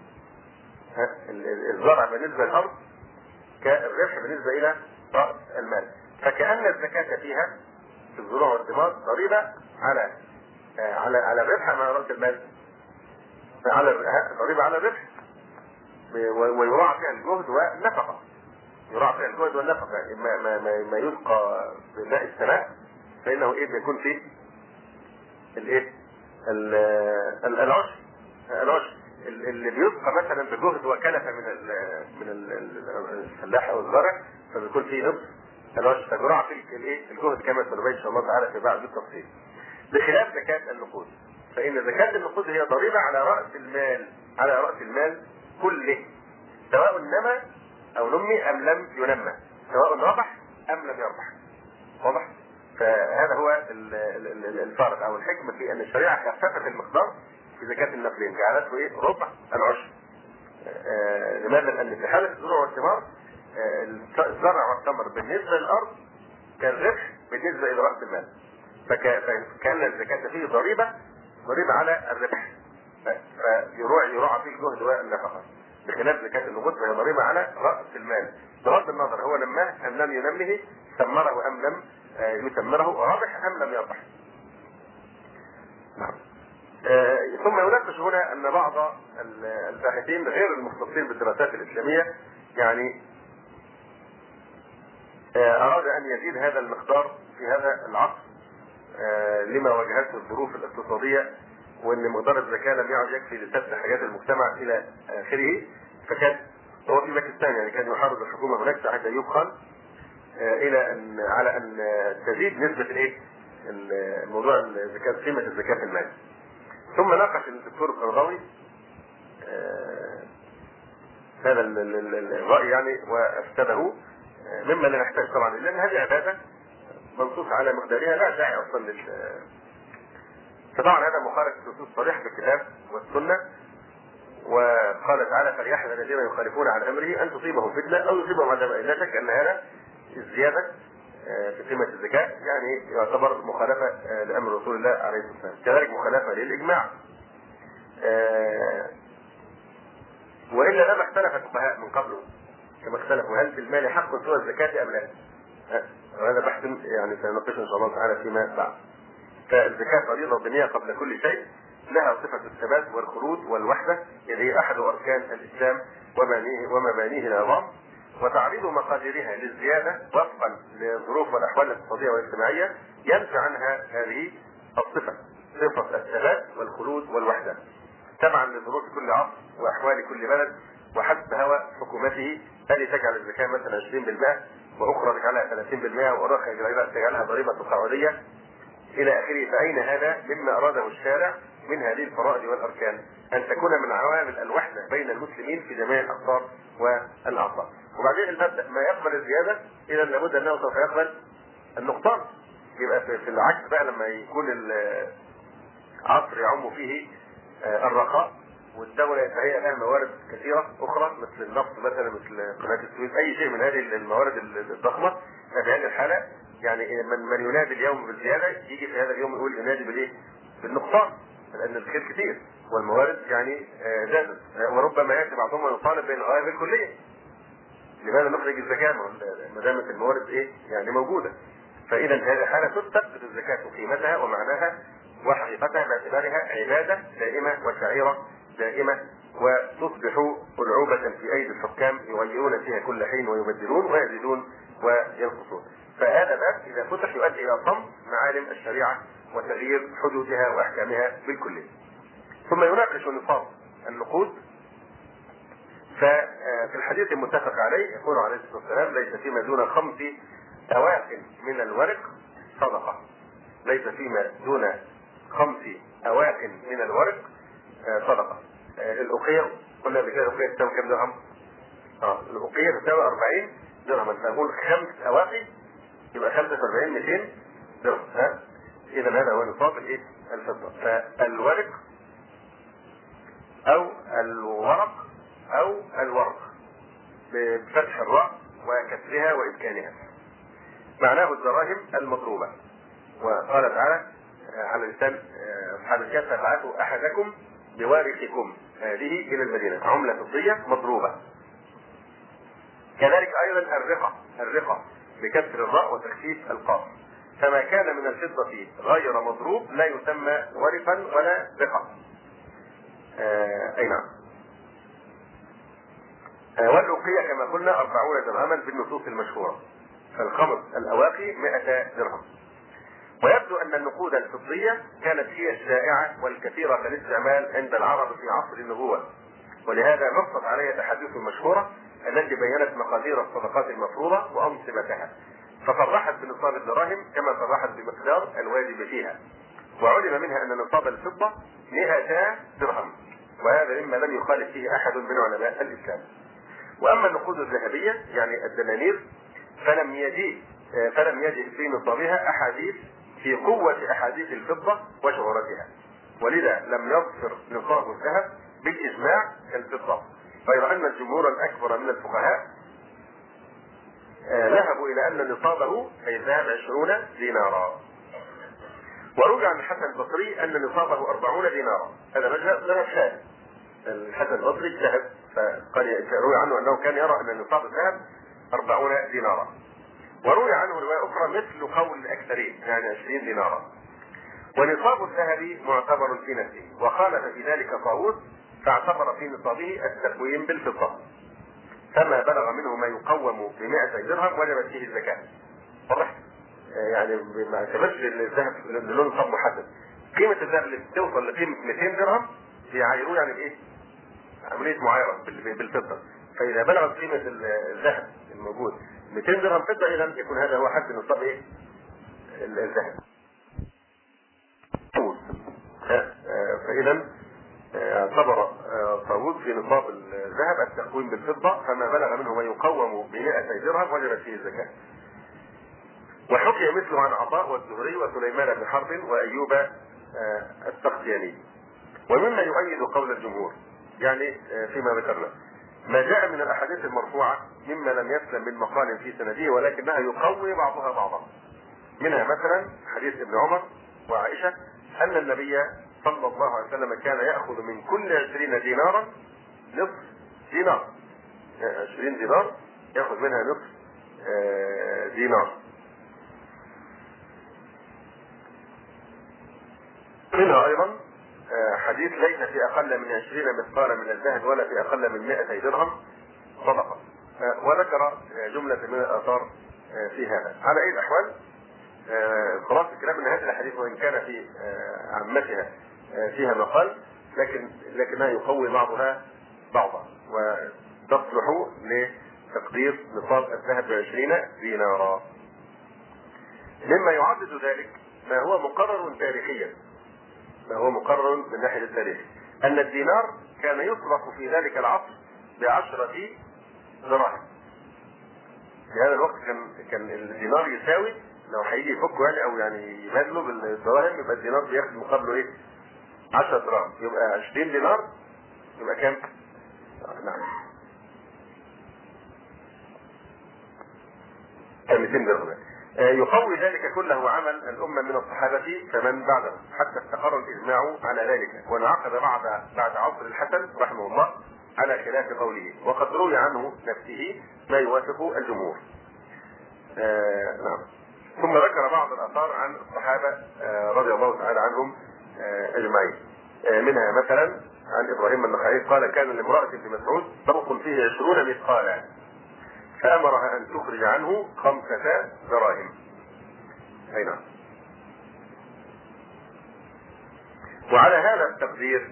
الزرع بالنسبة للأرض كالربح بالنسبة إلى رأس المال، فكأن الزكاة فيها في الزروع والثمار ضريبة على الربح مع رأس المال، ضريبة على الربح، ويراعى فيها الجهد والنفقة. يراعى فيها الجهد والنفقة، ما يسقى بماء السماء فإنه إيه بيكون فيه الإيه؟ العشر اللي بيسقى مثلا بجهد وكلفة من الفلاح او الزارع فبيكون فيه نصف العشر، فيراعى فيه الايه؟ الجهد كما سنبين ان شاء الله تعالى في بعض بالتفصيل. بخلاف زكاة النقود، فإن زكاة النقود هي ضريبة على رأس المال كله، سواء نمى أو نمي أم لم ينمى، سواء ربح أم لم يربح. واضح؟ فهذا هو الفارق أو الحكمة في أن الشريعة خففت المقدار في زكاة النقدين، جعلته إيه؟ ربع العشر. لماذا؟ لأن في حالة الزروع والثمار الزرع والثمر بالنسبة للأرض كالربح بالنسبة إلى رأس المال، فكان الزكاة فيه ضريبة على الربح، فيراعى فيه الجهد والنفقة. بخلاف زكاة النقود فهي ضريبة على رأس المال، بغض النظر هو نماه أم لم ينمه، ثمره أم لم يثمره، ربح أم لم يربح. نعم. ثم يناقش هنا أن بعض الباحثين غير المختصين بالدراسات الإسلامية يعني أراد أن يزيد هذا المقدار في هذا العصر لما واجهته الظروف الاقتصادية، وأن مقدار الزكاة لم يعد يكفي لسد حاجات المجتمع إلى آخره. فكان هو في باكستان يعني كان يحارب الحكومة هناك حتى يبخل إلى أن على أن تزيد نسبة الإيه؟ الموضوع الزكاة، قيمة الزكاة في المال. ثم ناقش الدكتور القرضاوي هذا الرأي يعني وأفسده، مما لا نحتاج طبعا، لأن هذه عبادة منصوص على مقدارها لا داعي أصلا فطبعا هذا مخالف نصوص صريح بالكتاب والسنة. وقال تعالى: فليحذر الذين يخالفون عن أمره أن تصيبهم فتنة أو يصيبهم عذاب أليم. لا شك أن هذا الزيادة في قيمة الزكاة يعني يعتبر مخالفة لأمر رسول الله عليه الصلاة والسلام، كذلك مخالفة للإجماع. وإلا لما اختلف الفقهاء من قبله كما اختلفوا هل في المال حق سوى الزكاة أم لا؟ وهذا بحث يعني سنناقشه إن شاء الله تعالى فيما بعد. فالزكاة فريضة دينية قبل كل شيء، لها صفة الثبات والخلود والوحدة، إذ هي أحد أركان الإسلام ومبانيه العظام، وتعريض مقاديرها للزيادة وفقا للظروف والأحوال الاقتصادية والاجتماعية ينفي عنها هذه الصفة، صفة الثبات والخلود والوحدة، تبعا لظروف كل عصر وأحوال كل بلد وحسب هوى حكومته، هذه تجعل الزكاة مثلا 20% وأخرى تجعلها 30% وأخرى تجعلها ضريبة تقاعدية إلى آخره. فأين هذا مما أراده الشارع من هذه الفرائض والأركان؟ أن تكون من عوامل الوحدة بين المسلمين في جميع الأقطار والأعصار. وبعدين المبدأ ما يقبل الزيادة إذا لابد أنه سوف يقبل النقصان. يبقى في العكس بقى لما يكون العصر يعم فيه الرخاء والدولة يتهيأ لها موارد كثيرة أخرى مثل النفط مثلا، مثل قناة السويس، أي شيء من هذه الموارد الضخمة. في هذه الحالة يعني من ينادي اليوم بالزيادة يجي في هذا اليوم يقول ينادي بالإيه؟ بالنقصان، لأن الخير كثير والموارد يعني زادت، وربما يأتي بعضهم ويطالب بالغاية بالكلية. لماذا نخرج الزكاة ما دامت الموارد إيه؟ يعني موجودة. فإذا هذه الحالة تفقد الزكاة قيمتها ومعناها وحقيقتها باعتبارها عبادة دائمة وشعيرة دائمة، وتصبح ألعوبة في أيدي الحكام يغيرون فيها كل حين ويبدلون ويزيدون وينقصون. فهذا باب إذا فتح يؤدي إلى ضم معالم الشريعة وتغيير حدودها وأحكامها بالكلية. ثم يناقش نصاب النقود. ففي الحديث المتفق عليه يقول عليه الصلاة والسلام: ليس فيما دون 5 أواق من الورق صدقة. ليس فيما دون 5 أواق من الورق صدقة. الأقية قلنا قبل كده الأقية تساوي كم درهم؟ الأقية تساوي 40 درهما. فنقول 5 أواقي يبقى 45 200 درهم. إذا هذا هو نصاب الإيه؟ الفضة. فالورق أو الورق أو الورق بفتح الراء وكسرها وإسكانها، معناه الدراهم المضروبة. وقال تعالى على لسان أصحاب الكهف: فابعثوا أحدكم بوارقكم هذه إلى المدينة عملة فضية مضروبة. كذلك أيضا الرقة بكسر الراء وتخفيف القاف. فما كان من الفضة غير مضروب لا يسمى ورقا ولا رقة. أي نعم. والأوقية كما قلنا 40 درهما بالنصوص المشهورة. فالخمس الأواقي 100 درهم. ويبدو أن النقود الفضية كانت هي الشائعة والكثيرة في الاستعمال عند العرب في عصر النبوة، ولهذا نصت عليها الأحاديث المشهورة التي بينت مقادير الصدقات المفروضة وأنصبتها، فصرحت بنصاب الدراهم كما صرحت بمقدار الواجب فيها. وعلم منها أن نصاب الفضة 200 درهم، وهذا مما لم يخالف فيه أحد من علماء الإسلام. وأما النقود الذهبية يعني الدنانير فلم يجد في نصابها أحاديث في قوة أحاديث الفضة وشهرتها، ولذا لم يظفر نصاب الذهب بالإجماع كالفضة، غير أن الجمهور الأكبر من الفقهاء ذهبوا إلى أن نصابه أي الذهب 20 دينارا. وروي عن الحسن البصري أن نصابه 40 دينارا. هذا مذهب شاذ. الحسن البصري اجتهد فقال روي عنه أنه كان يرى أن نصاب الذهب 40 دينارا. وروي عنه رواية أخرى مثل قول الأكثرين يعني 20 دينارا. ونصاب الذهب معتبر في نفسه، وخالف في ذلك طاووس فاعتبر في نصابه التقويم بالفضة، فما بلغ منه ما يقوم ب100 درهم وجبت فيه الزكاة. واضح؟ يعني ما اعتبرش الذهب له نصاب محدد. قيمة الذهب اللي بتوصل لقيمة 200 درهم يعايروه يعني بايه؟ عملية معايرة بالفضة. فإذا بلغت قيمة الذهب الموجود 200 درهم فضة إذا يكون هذا هو حد نصاب ايه؟ الذهب. فإذا اعتبر طاووس في نصاب الذهب التقويم بالفضة، فما بلغ منه ما يقوم ب200 درهم وجبت فيه الزكاة. وحكي مثله عن عطاء والزهري وسليمان بن حرب وأيوب السختياني. ومما يؤيد قول الجمهور يعني فيما ذكرنا ما جاء من الأحاديث المرفوعة مما لم يسلم من مقال في سنده ولكنها يقوي بعضها بعضا. منها مثلا حديث ابن عمر وعائشة أن النبي صلى الله عليه وسلم كان يأخذ من كل 20 دينارا نصف دينار. 20 دينار يأخذ منها نصف دينار. منها أيضا حديث ليس في أقل من 20 مثقالا من الذهب ولا في أقل من 200 درهم صدقة. وذكر جملة من الآثار في هذا. على أي الأحوال خلاص الكلام ان هذه الاحاديث وان كان في عامتها فيها مقال لكنها يقوي بعضها بعضا وتصلح لتقدير نصاب الذهب ب20 دينارا. مما يعضد ذلك ما هو مقرر تاريخيا، ما هو مقرر من ناحية التاريخ ان الدينار كان يصرف في ذلك العصر ب10 دراهم. في هذا الوقت كان الدينار يساوي لو هيجي يفكوا يعني او يعني يبادلوا بالدراهم يبقى الدينار بياخد مقابله ايه؟ 10 دراهم. يبقى 20 دينار يبقى كام؟ نعم، كان 200 درهم. يقوي ذلك كله عمل الأمة من الصحابة فمن بعدهم حتى استقر الإجماع على ذلك، وانعقد بعد عصر الحسن رحمه الله على خلاف قوله، وقد روي عنه نفسه ما يوافق الجمهور. نعم. ثم ذكر بعض الآثار عن الصحابة رضي الله تعالى عنهم أجمعين. منها مثلا عن إبراهيم النخعي قال: كان لامرأة ابن مسعود طبق فيه 20 مثقالا فأمرها أن تخرج عنه 5 دراهم. أي نعم. وعلى هذا التقدير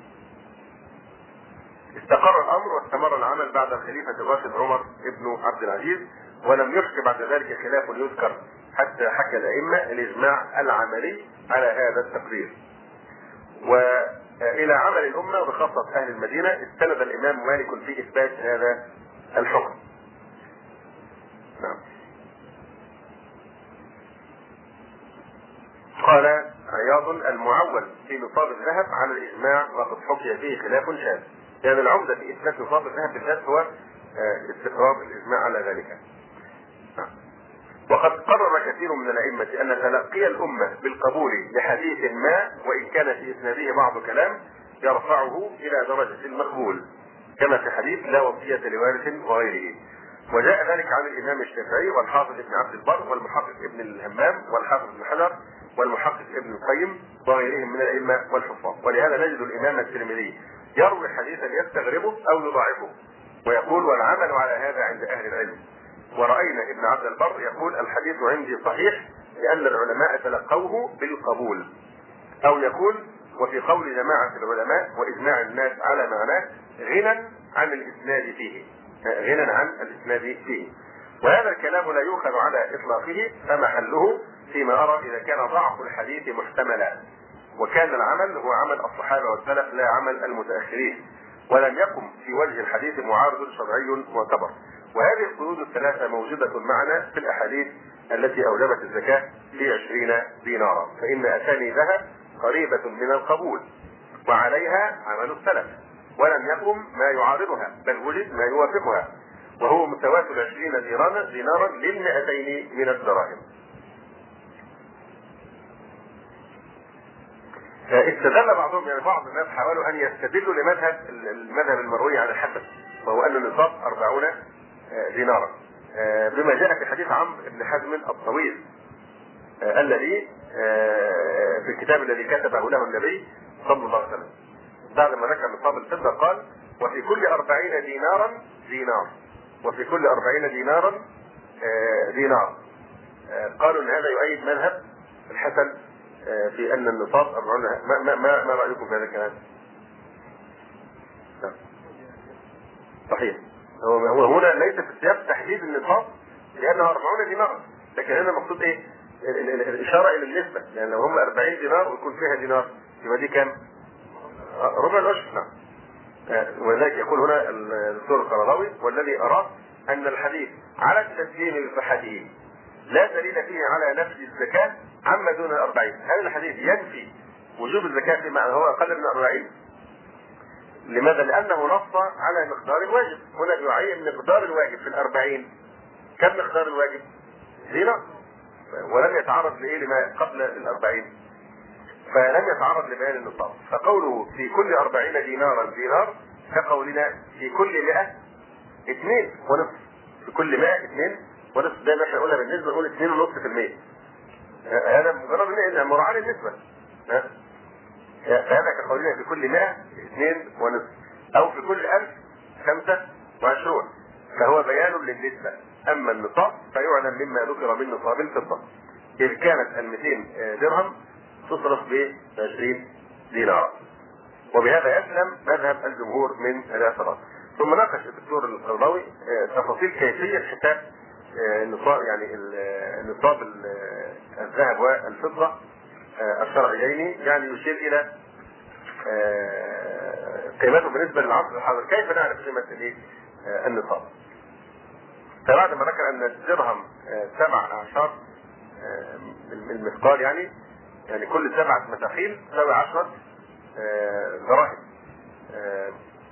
استقر الأمر واستمر العمل بعد الخليفة الراشد عمر بن عبد العزيز، ولم يحكي بعد ذلك خلاف يذكر حتى حكى الأئمة الإجماع العملي على هذا التقدير. وإلى عمل الأمة وبخاصة أهل المدينة استند الإمام مالك في إثبات هذا الحكم. نعم. قال عياض: المعول في نصاب الذهب على الإجماع وقد حكي فيه خلاف شاذ. يعني العمدة في إثبات نصاب الذهب بالذات هو استقرار الإجماع على ذلك. وقد قرر كثير من الأئمة أن تلقي الأمة بالقبول لحديث ما وإن كان في إسناده بعض كلام يرفعه إلى درجة المقبول، كما في حديث لا وصية لوارث وغيره. وجاء ذلك عن الإمام الشافعي والحافظ ابن عبد البر والمحقق ابن الهمام والحافظ ابن حجر والمحقق ابن القيم وغيرهم من الأئمة والحفاظ. ولهذا نجد الإمام الترمذي يروي حديثا يستغربه أو يضاعفه ويقول: والعمل على هذا عند أهل العلم. ورأينا ابن عبد البر يقول: الحديث عندي صحيح لأن العلماء تلقوه بالقبول. أو يقول: وفي قول جماعة العلماء وإجماع الناس على معناه غنى عن الإسناد فيه، غنى عن الإسناد فيه. وهذا الكلام لا يؤخذ على إطلاقه، فمحله فيما أرى إذا كان ضعف الحديث محتملا، وكان العمل هو عمل الصحابة والسلف لا عمل المتأخرين، ولم يقم في وجه الحديث معارض شرعي معتبر. وهذه القيود الثلاثة موجودة معنا في الأحاديث التي أوجبت الزكاة في 20 دينارا، فإن أسانيدها قريبة من القبول وعليها عمل السلف، ولم يقم ما يعارضها بل وجد ما يوافقها، وهو مساواة 20 دينارا لل200 من الدراهم. استدل بعضهم، يعني بعض الناس حاولوا أن يستدلوا المذهب المروي عن الحسن، وهو أن النصاب 40 دينارا، بما جاء في حديث عمرو بن حزم الطويل الذي في الكتاب الذي كتبه له النبي صلى الله عليه وسلم. بعد ما ذكر نصاب الفضة قال: وفي كل 40 دينارا دينار، وفي كل 40 دينارا دينار. قالوا ان هذا يؤيد مذهب الحسن في ان النصاب 40. ما رأيكم في هذا الكلام؟ صحيح. هو هنا ليس في السياق تحديد النصاب لانه 40 دينار، لكن هنا المقصود ايه؟ الاشاره الى النسبه، لان لو هم 40 دينار ويكون فيها دينار يبقى دي كام؟ ربع العشر. نعم. ولذلك يقول هنا الدكتور القرضاوي: والذي اراه ان الحديث على التسليم بصحته لا دليل فيه على نفي الزكاه عما دون 40. هل الحديث ينفي وجوب الزكاه فيما هو اقل من 40؟ لماذا؟ لأنه نص على مقدار الواجب. هنا يعين مقدار الواجب في 40. كم مقدار الواجب؟ دينار، ولم يتعرض لما قبل 40، فلم يتعرض لبيان النصاب. فقوله في كل 40 دينارا دينار كقولنا في كل 100 2 ونصف. في كل 100 2 ونصف، ده احنا قلنا بالنسبة نقول 2.5%. هذا مجرد ان مراعاة للنسبة. فهذا كقولنا في كل 100 2 ونصف، او في كل 1000 25، فهو بيان للنسبة. اما النصاب فيعلم مما ذكر من نصاب الفضة، اذ كانت 200 درهم تصرف ب 20 دينار. وبهذا يسلم مذهب الجمهور من الاعتراض. ثم ناقش الدكتور القرضاوي تفاصيل كيفية حساب نصاب، يعني نصاب الذهب والفضة الشرعيين، يعني يشير الى قيمته بالنسبه للعصر الحاضر. كيف نعرف قيمه النصاب؟ فبعد ما ذكر ان الدرهم 17 المثقال، يعني كل 7 مثاقيل تساوي 10 دراهم.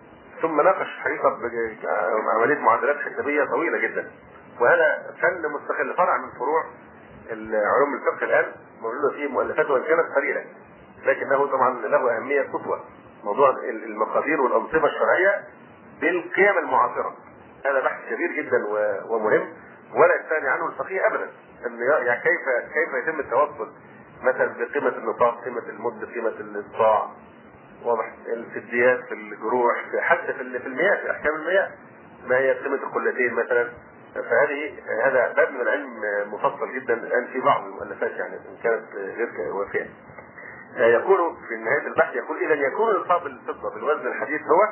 ثم ناقش حقيقه عمليه معادلات حسابيه طويله جدا، وهذا فن مستقل فرع من فروع علوم الفقه الان موجوده فيه مؤلفات وان كانت قليله، لكنه طبعا له اهميه قصوى. موضوع المقادير والانظمه الشرعيه بالقيم المعاصره هذا بحث كبير جدا ومهم، ولا يستغني عنه الفقيه ابدا. ان يعني كيف يتم التوصل مثلا بقيمه النطاق، قيمه المد، قيمه الصاع، واضح، في الديات، في الجروح، حتى في المياه، في احكام المياه، ما هي قيمه القلتين مثلا. هذا باب من العلم مفصل جدا الان في بعض المؤلفات، يعني ان كانت غير وافيه. يقول في نهايه البحث، يقول اذا يكون نصاب الفضه بالوزن الحديث هو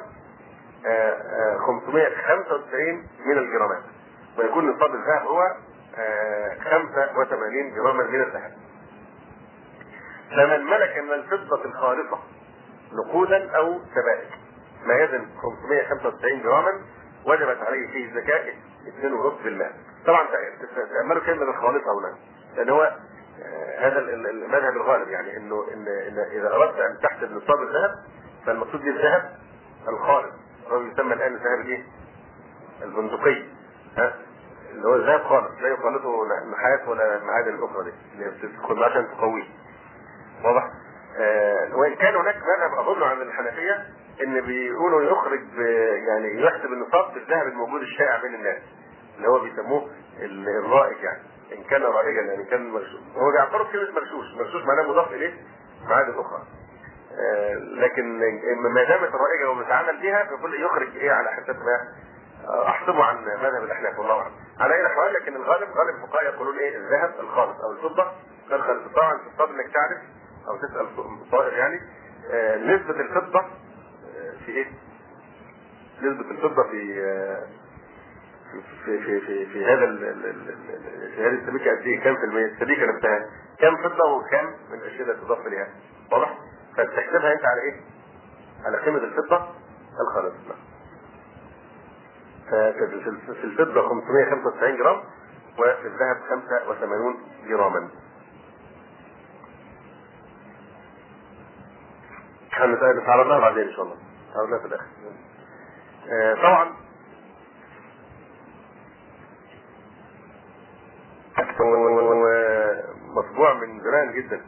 595 من الجرامات، ويكون نصاب الذهب هو 85 جراما من الذهب. فمن ملك من الفضه الخالصه نقودا او سبائك ما يزن 595 جراما وجبت عليه فيه الزكاه 2.5%. طبعا تأملوا كلمة الخالصة هنا، لأن هو هذا المذهب الغالب، يعني إن إذا أردت أن تحسب نصاب الذهب فالمقصود به الذهب الخالص، هو يسمى الآن الذهب الإيه؟ البندقي، اللي هو الذهب خالص لا يخالطه نحاس ولا المعادن الأخرى دي اللي بتدخل عشان تقويه. واضح؟ وإن كان هناك مذهب أظن عن الحنفية إن بيقولوا يخرج يعني يحسب النصاب بالذهب الموجود الشائع بين الناس، اللي هو بيسموه الرائج، يعني ان كان رائجا، يعني كان مرشوش. هو بيعتبر كلمه مرشوش معناه مضاف اليه معادن اخرى، لكن ما دامت الرائجه وبيتعامل بها فكل يخرج ايه على حسب ما احسبه عن مذهب الاحناف والله اعلم. على اي الاحوال، لكن غالب الفقهاء يقولون ايه؟ الذهب الخالص او الفضه الخالصه. طبعا تضطر انك تعرف او تسال طائر يعني نسبه الفضه في ايه؟ نسبه الفضه في هذا في هذه السبيكه قد ايه؟ كم في المية؟ السبيكه نفسها كم فضه وكم من الاشياء اللي تضاف اليها؟ واضح؟ فتحسبها انت على ايه؟ على قيمه الفضه الخالصه. في الفضه 595 جرام وفي الذهب 85 جراما. هنتعرض بعدين ان شاء الله، هنتعرض في الاخر. طبعا مطبوع من زمان جدا،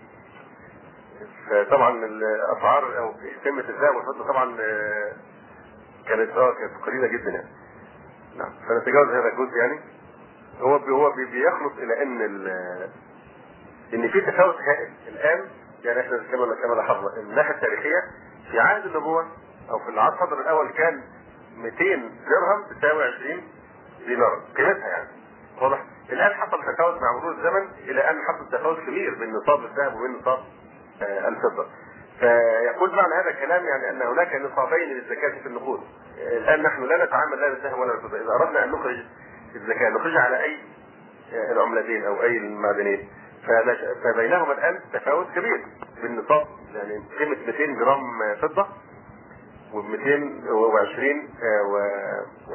فطبعا الاسعار او قيمه الذهب والفضه طبعا كانت قليله جدا يعني. نعم، فنتجاوز هذا الجزء. يعني هو بيخلص الى ان في تفاوت هائل الان. يعني احنا كما لاحظنا من الناحيه التاريخيه في عهد النبوه او في الصدر الاول كان 200 درهم تساوي 20 دينار قيمتها يعني. واضح؟ الان حصل تفاوت مع مرور الزمن الى ان حصل تفاوت كبير بين نصاب الذهب وبين نصاب الفضه. فيقول معنى هذا الكلام يعني ان هناك نصابين للزكاه في النقود. الان نحن لا نتعامل لا بالذهب ولا بالفضه. اذا اردنا ان نخرج الزكاه نخرجها على اي العملتين او اي المعدنين، فبينهما الان تفاوت كبير بالنصاب. يعني قيمه 200 جرام فضه و 220 و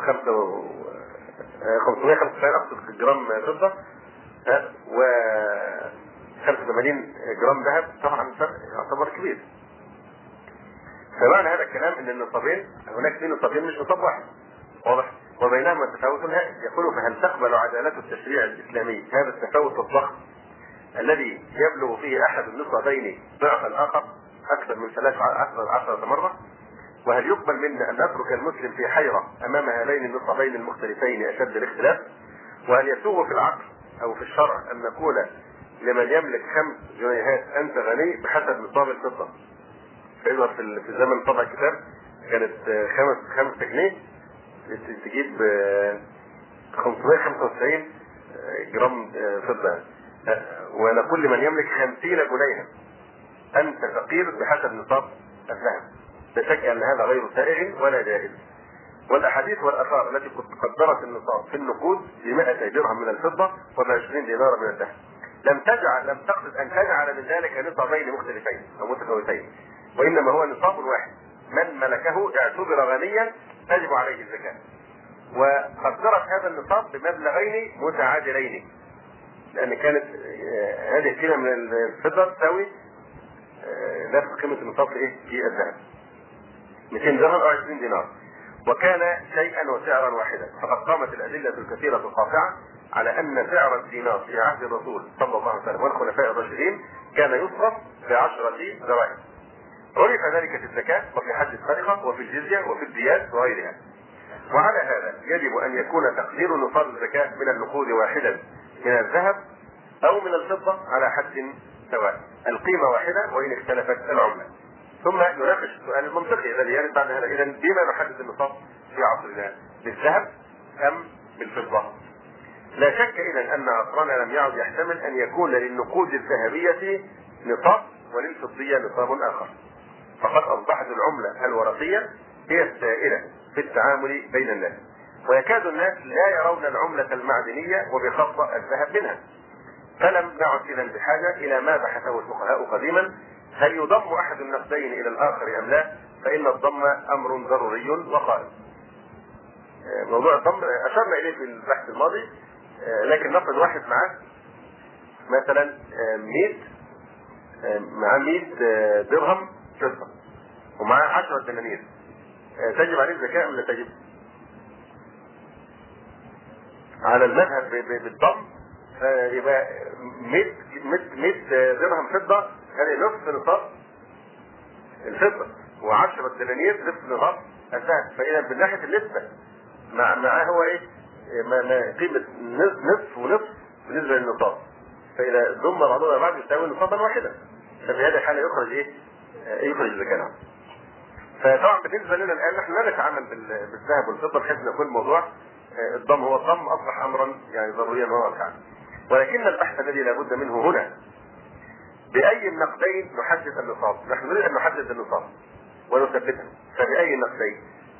595 اقصد جرام فضه و 85 جرام ذهب، طبعا فرق يعتبر كبير. فمعنى هذا الكلام ان النصابين هناك اثنين نصابين مش نصاب واحد. واضح؟ وبينهما تفاوت هائل. يقول فهل تقبل عدالة التشريع الاسلامي هذا التفاوت الضخم الذي يبلغ فيه احد النصابين ضعف الاخر اكثر من 13 مرة؟ وهل يقبل منا ان نترك المسلم في حيرة امام هذين النصابين المختلفين اشد الاختلاف؟ وهل يسوغ في العقل او في الشرع ان نقول لمن يملك 5 جنيهات انت غني بحسب نصاب الفضة؟ فإذا في زمن طبع الكتاب كانت 5 جنيه تجيب 595 جرام فضة، ونقول لمن يملك 50 جنيها انت فقير بحسب نصاب الذهب. لا شك ان هذا غير سائغ ولا جائز. والاحاديث والاثار التي قدرت النصاب في النقود ب100 درهم من الفضه و20 دينار من الذهب لم تقصد ان تجعل من ذلك نصابين مختلفين او متفاوتين، وانما هو نصاب واحد من ملكه اعتبر غنيا تجب عليه الزكاه. وقدرت هذا النصاب بمبلغين متعادلين، لان كانت هذه القيمه من الفضه تساوي نفس قيمه النصاب في الذهب. 200 درهم أو 20 دينار، وكان شيئا وسعرا واحدا. فقد قامت الأدلة الكثيرة القاطعة على أن سعر الدينار في عهد الرسول صلى الله عليه وسلم والخلفاء الراشدين كان يصرف ب10 دراهم. عرف ذلك في الزكاة وفي حد السرقة وفي الجزية وفي الديات وغيرها. وعلى هذا يجب أن يكون تقدير نصاب الزكاة من النقود واحدا من الذهب أو من الفضة على حد سواء، القيمة واحدة وإن اختلفت العملة. ثم يناقش السؤال المنطقي الذي يرد بعد هذا: إذا بما نحدد النصاب في عصرنا؟ بالذهب أم بالفضة؟ لا شك إذا أن عصرنا لم يعد يحتمل أن يكون للنقود الذهبية نصاب وللفضية نصاب آخر، فقد أصبحت العملة الورقية هي السائلة في التعامل بين الناس، ويكاد الناس لا يرون العملة المعدنية وبخاصة الذهب منها. فلم نعد إذا بحاجة إلى ما بحثه الفقهاء قديما: هل يضم أحد النقدين إلى الآخر أم لا؟ فإن الضم أمر ضروري وقائم. موضوع الضم أشرنا إليه في البحث الماضي، لكن نفرض واحد معاه مثلا 100 درهم فضة ومعاه 10 دنانير، تجب عليه الزكاة ولا تجب؟ على المذهب بالضم يبقى 100 درهم فضة يعني نصف نصاب الفضة، و10 دنانير نصف نصاب الذهب. فإذا من ناحية النسبة معاه هو ايه؟ قيمة نصف ونصف بالنسبة للنصاب، فإذا ضم بعضها بعض يساوي نصابا واحدا، ففي هذه الحالة يخرج ايه؟ يخرج الزكاة. فطبعا بالنسبة لنا الآن نحن لا نتعامل بالذهب والفضة بحيث ان يكون الموضوع الضم هو الضم أصبح أمرا يعني ضروريا وواقعا. ولكن البحث الذي لابد منه هنا: بأي النقدين نحدد النصاب؟ نحن نريد أن نحدد النصاب ونثبته، فبأي النقدين؟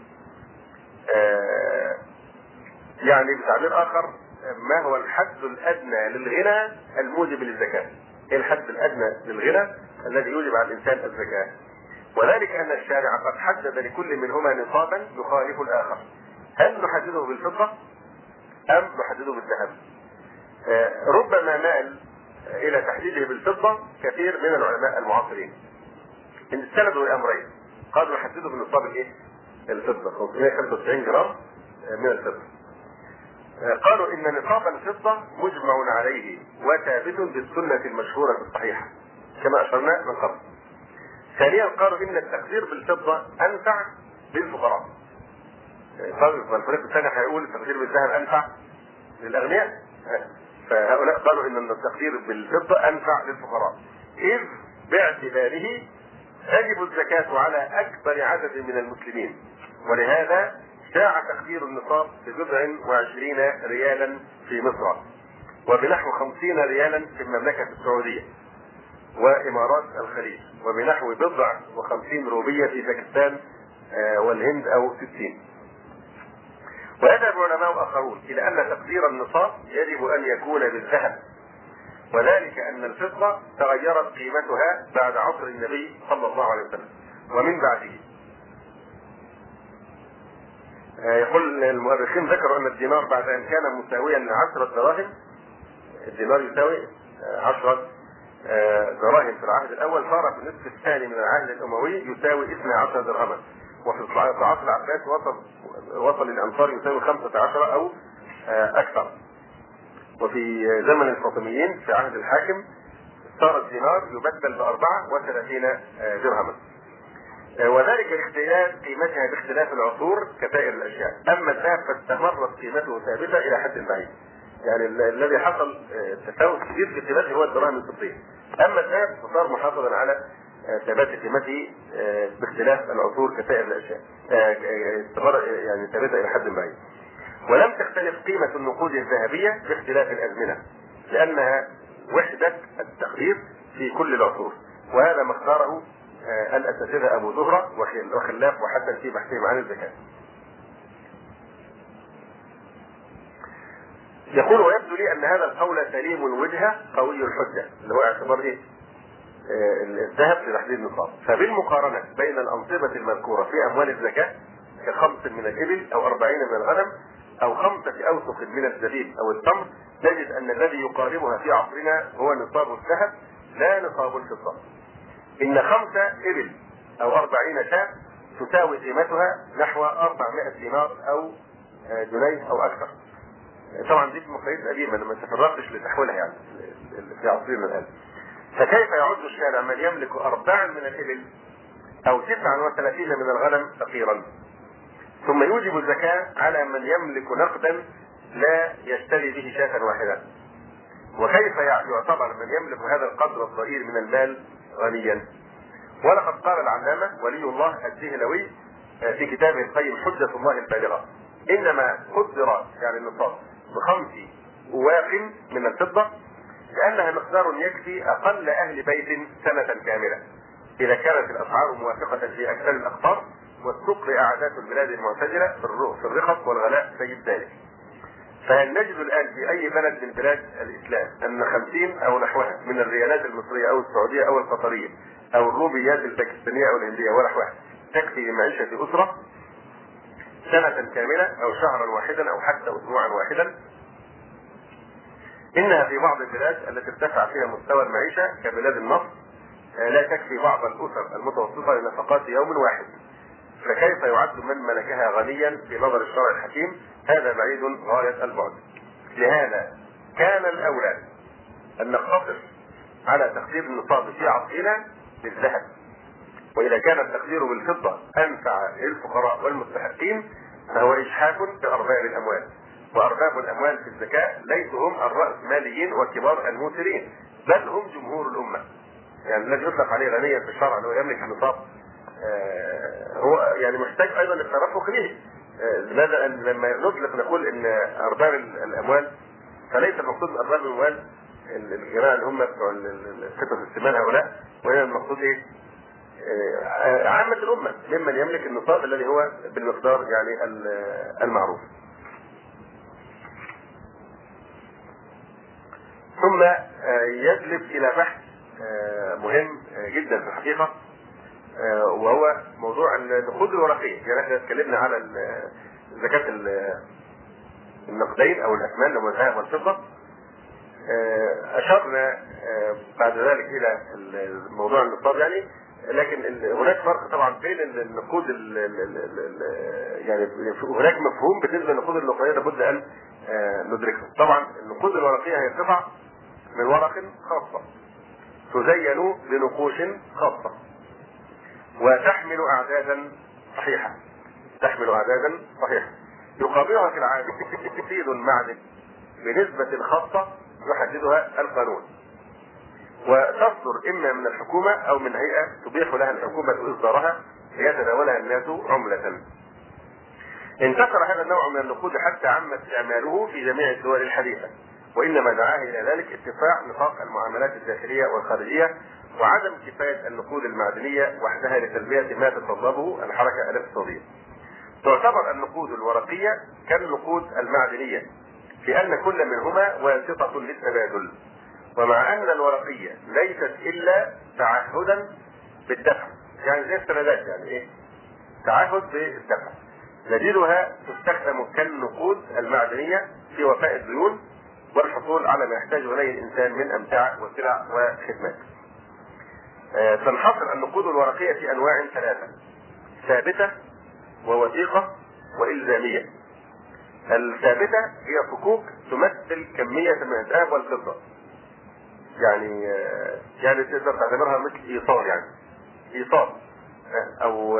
يعني بتعبير آخر: ما هو الحد الأدنى للغنى الموجب للزكاة؟ ايه الحد الأدنى للغنى الذي يوجب على الإنسان الزكاة؟ وذلك أن الشارع قد حدد لكل منهما نصابا يخالف الآخر. هل نحدده بالفضة أم نحدده بالذهب؟ ربما مال إلى تحديده بالفضة كثير من العلماء المعاصرين، إن استندوا لأمرين: قالوا نحدده بالنصاب الإيه؟ الفضة 595 جرام من الفضة. قالوا إن نصاب الفضة مجمع عليه وثابت بالسنة المشهورة الصحيحة كما أشرنا من قبل. ثانيا قالوا إن التقدير بالفضة أنفع للفقراء. قالوا الفريق الثاني هيقول التقدير بالذهب أنفع للأغنياء، فهؤلاء قالوا إن التقدير بالفضة أنفع للفقراء، إذ باعتباره تجب الزكاة على أكبر عدد من المسلمين. ولهذا شاع تقدير النصاب ب29 ريالا في مصر، وبنحو 50 ريالا في المملكة السعودية وإمارات الخليج، وبنحو 59 روبية في باكستان والهند أو 60. ويذهب علماء آخرون إلى أن تقدير النصاب يجب أن يكون بالذهب، وذلك أن الفضة تغيرت قيمتها بعد عصر النبي صلى الله عليه وسلم ومن بعده. يقول المؤرخين ذكروا أن الدينار بعد أن كان مساويا ل10 دراهم، الدينار يساوي 10 دراهم في العهد الأول، صار في النصف الثاني من العهد الأموي يساوي 12 درهما، وفي عصر العباس وصل الأمصار يساوي 15 أو أكثر. وفي زمن الفاطميين في عهد الحاكم صار الدينار يبدل ب34 درهما، وذلك لاختلاف قيمتها باختلاف العصور كسائر الأشياء. أما الذهب فاستمرت قيمته ثابتة إلى حد بعيد، يعني الذي حصل تفاوت كبير في قيمته هو الدراهم الفضية. أما الذهب فصار محافظا على ثبات قيمته باختلاف العصور كسائر الأشياء، استمر يعني ثابتة إلى حد بعيد. ولم تختلف قيمة النقود الذهبية باختلاف الأزمنة، لأنها وحدة التقدير في كل العصور، وهذا ما اختاره الأساتذة أبو زهرة وخلاف وحسن في بحثهم عن الزكاة. يقول: ويبدو لي أن هذا القول سليم الوجهة قوي الحجة، اللي هو اعتبار إيه؟ الذهب لتحديد النصاب. فبالمقارنة بين الأنصبة المذكورة في أموال الزكاة ك5 من الإبل أو 40 من الغنم أو 5 أوسق من الزبيب أو التمر، نجد أن الذي يقاربها في عصرنا هو نصاب الذهب لا نصاب الفضة. إن 5 إبل أو 40 شاة تساوي قيمتها نحو 400 دينار او جنيه او اكثر. طبعا دي مقاييس قديمه، انا ما تفرغتش لتحويلها يعني في عصرنا الان. فكيف يعد الشارع من يملك 4 من الابل او 39 من الغنم فقيرا، ثم يوجب الزكاة على من يملك نقدا لا يشتري به شاة واحدة؟ وكيف يعتبر من يملك هذا القدر الضئيل من المال غنيا؟ ولقد قال العلامة ولي الله الدهلوي في كتابه القيم حجة الله البالغة: انما قدر يعني النصاب ب5 أواق من الفضة لانها مقدار يكفي اقل اهل بيت سنة كاملة اذا كانت الاسعار موافقة في اكثر الاقطار والسوق اعداد البلاد المعتدلة في الرخص والغلاء سيد ذلك. فهل نجد الان في اي بلد من بلاد الاسلام ان 50 او نحوها من الريالات المصرية او السعودية او القطرية او الروبيات الباكستانية او الهندية ونحوها تكفي لمعيشة اسرة سنة كاملة او شهرا واحدا او حتى اسبوعا واحدا؟ انها في بعض البلاد التي ارتفع فيها مستوى المعيشة كبلاد النصر لا تكفي بعض الاسر المتوسطة لنفقات يوم واحد، فكيف يعد من ملكها غنيا في نظر الشرع الحكيم؟ هذا بعيد غاية البعد. لهذا كان الاولى ان نقتصر على تقدير النصاب في عصرنا بالذهب، واذا كان التقدير بالفضة انفع للفقراء والمستحقين فهو اجحاف بارباب الاموال، وارباب الاموال في الزكاة ليسوا هم الرأسماليين وكبار الموسرين، بل هم جمهور الامة. يعني الذي يطلق عليه غنيا في الشرع انه يملك النصاب هو يعني محتاج ايضا للترفق به. لماذا؟ لما نطلق نقول ان ارباب الاموال فليس المقصود من ارباب الاموال الجماعه اللي هم بتوع قطع الثمان هؤلاء، وهنا المقصود ايه؟ عامة الامه ممن يملك النصاب الذي هو بالمقدار يعني المعروف. ثم يجلب الى بحث مهم جدا في الحقيقه، وهو موضوع النقود الورقيه. يعني احنا اتكلمنا على زكاة النقدين او الاثمان اللي هو الذهب والفضه، اشرنا بعد ذلك الى موضوع النصاب يعني، لكن هناك فرق طبعا بين النقود يعني هناك مفهوم بالنسبه للنقود الورقيه لابد ان ندركه. طبعا النقود الورقيه هي قطع من ورق خاصه تزين بنقوش خاصه وتحمل اعدادا صحيحه، يقابلها في العاده رصيد معدن بنسبه خاصه يحددها القانون، وتصدر اما من الحكومه او من هيئه تبيح لها الحكومه اصدارها ليتداولها الناس عمله. انتشر هذا النوع من النقود حتى عم استعماله في جميع الدول الحديثه، وانما دعاه الى ذلك ارتفاع نطاق المعاملات الداخليه والخارجيه وعدم كفايه النقود المعدنيه وحدها لتلبيه ما تتطلبه الحركه الاقتصاديه. تعتبر النقود الورقيه كالنقود المعدنيه في ان كل منهما واسطه للتبادل، ومع ان الورقيه ليست الا تعهدا بالدفع، يعني زي السندات، يعني ايه؟ تعهد بالدفع. نجدها تستخدم كالنقود المعدنيه في وفاء الديون والحصول على ما يحتاجه اليه الانسان من امتعه وسلع وخدمات. تنحصر النقود الورقيه في انواع 3: ثابته ووثيقه والزاميه. الثابته هي صكوك تمثل كميه من الذهب والفضه، يعني تقدر تعتبرها مثل ايصال، يعني ايصال او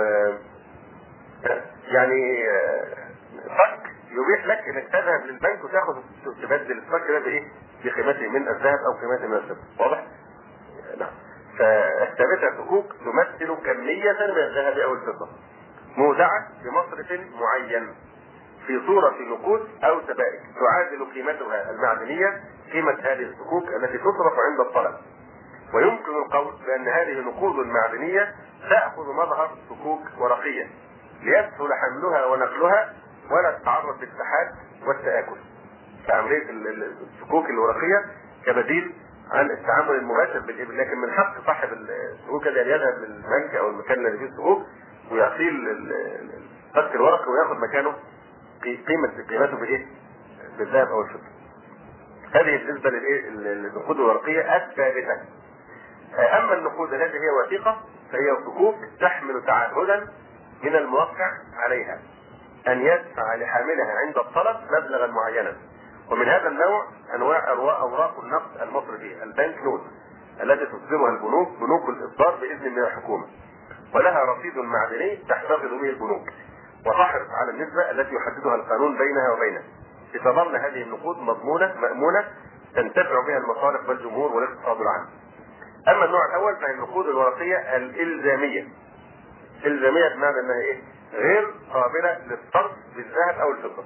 يعني فك يبيح لك انك تذهب للبنك وتاخذ تبدل الفك ده بايه؟ بقيمته من الذهب او قيمته من الفضه. واضح؟ نعم. فالثابته صكوك تمثل كميه من الذهب او الفضه مودعه بمصرف معين في صورة نقود أو سبائك تعادل قيمتها المعدنية قيمة هذه الصكوك التي تصرف عند الطلب. ويمكن القول بأن هذه النقود المعدنية تأخذ مظهر صكوك ورقية ليسهل حملها ونقلها ولا تتعرض للسحاب والتآكل. فعملية الصكوك الورقية كبديل عن التعامل المباشر بالإبل، لكن من حق صاحب الصكوك أن يذهب للبنك أو المكان الذي فيه الصكوك ويعطيه فك الورق وياخذ مكانه قيمته بايه؟ بالذهب او الفضه. هذه بالنسبه للنقود الورقيه الثابته. اما النقود التي هي وثيقه فهي صكوك تحمل تعهدا من الموقع عليها أن يدفع لحاملها عند الطلب مبلغا معينا. ومن هذا النوع أنواع أوراق النقد المصرفي البنك نوت التي تصدرها البنوك، بنوك الإصدار بإذن من الحكومة، ولها رصيد معدني تحتفظ به البنوك وتحرص على النسبة التي يحددها القانون بينها وبينه، لتظل هذه النقود مضمونة مأمونة تنتفع بها المصالح والجمهور والاقتصاد العام. أما النوع الأول فهي النقود الورقية الإلزامية. إلزامية بمعنى أنها إيه؟ غير قابلة للصرف بالذهب أو الفضة.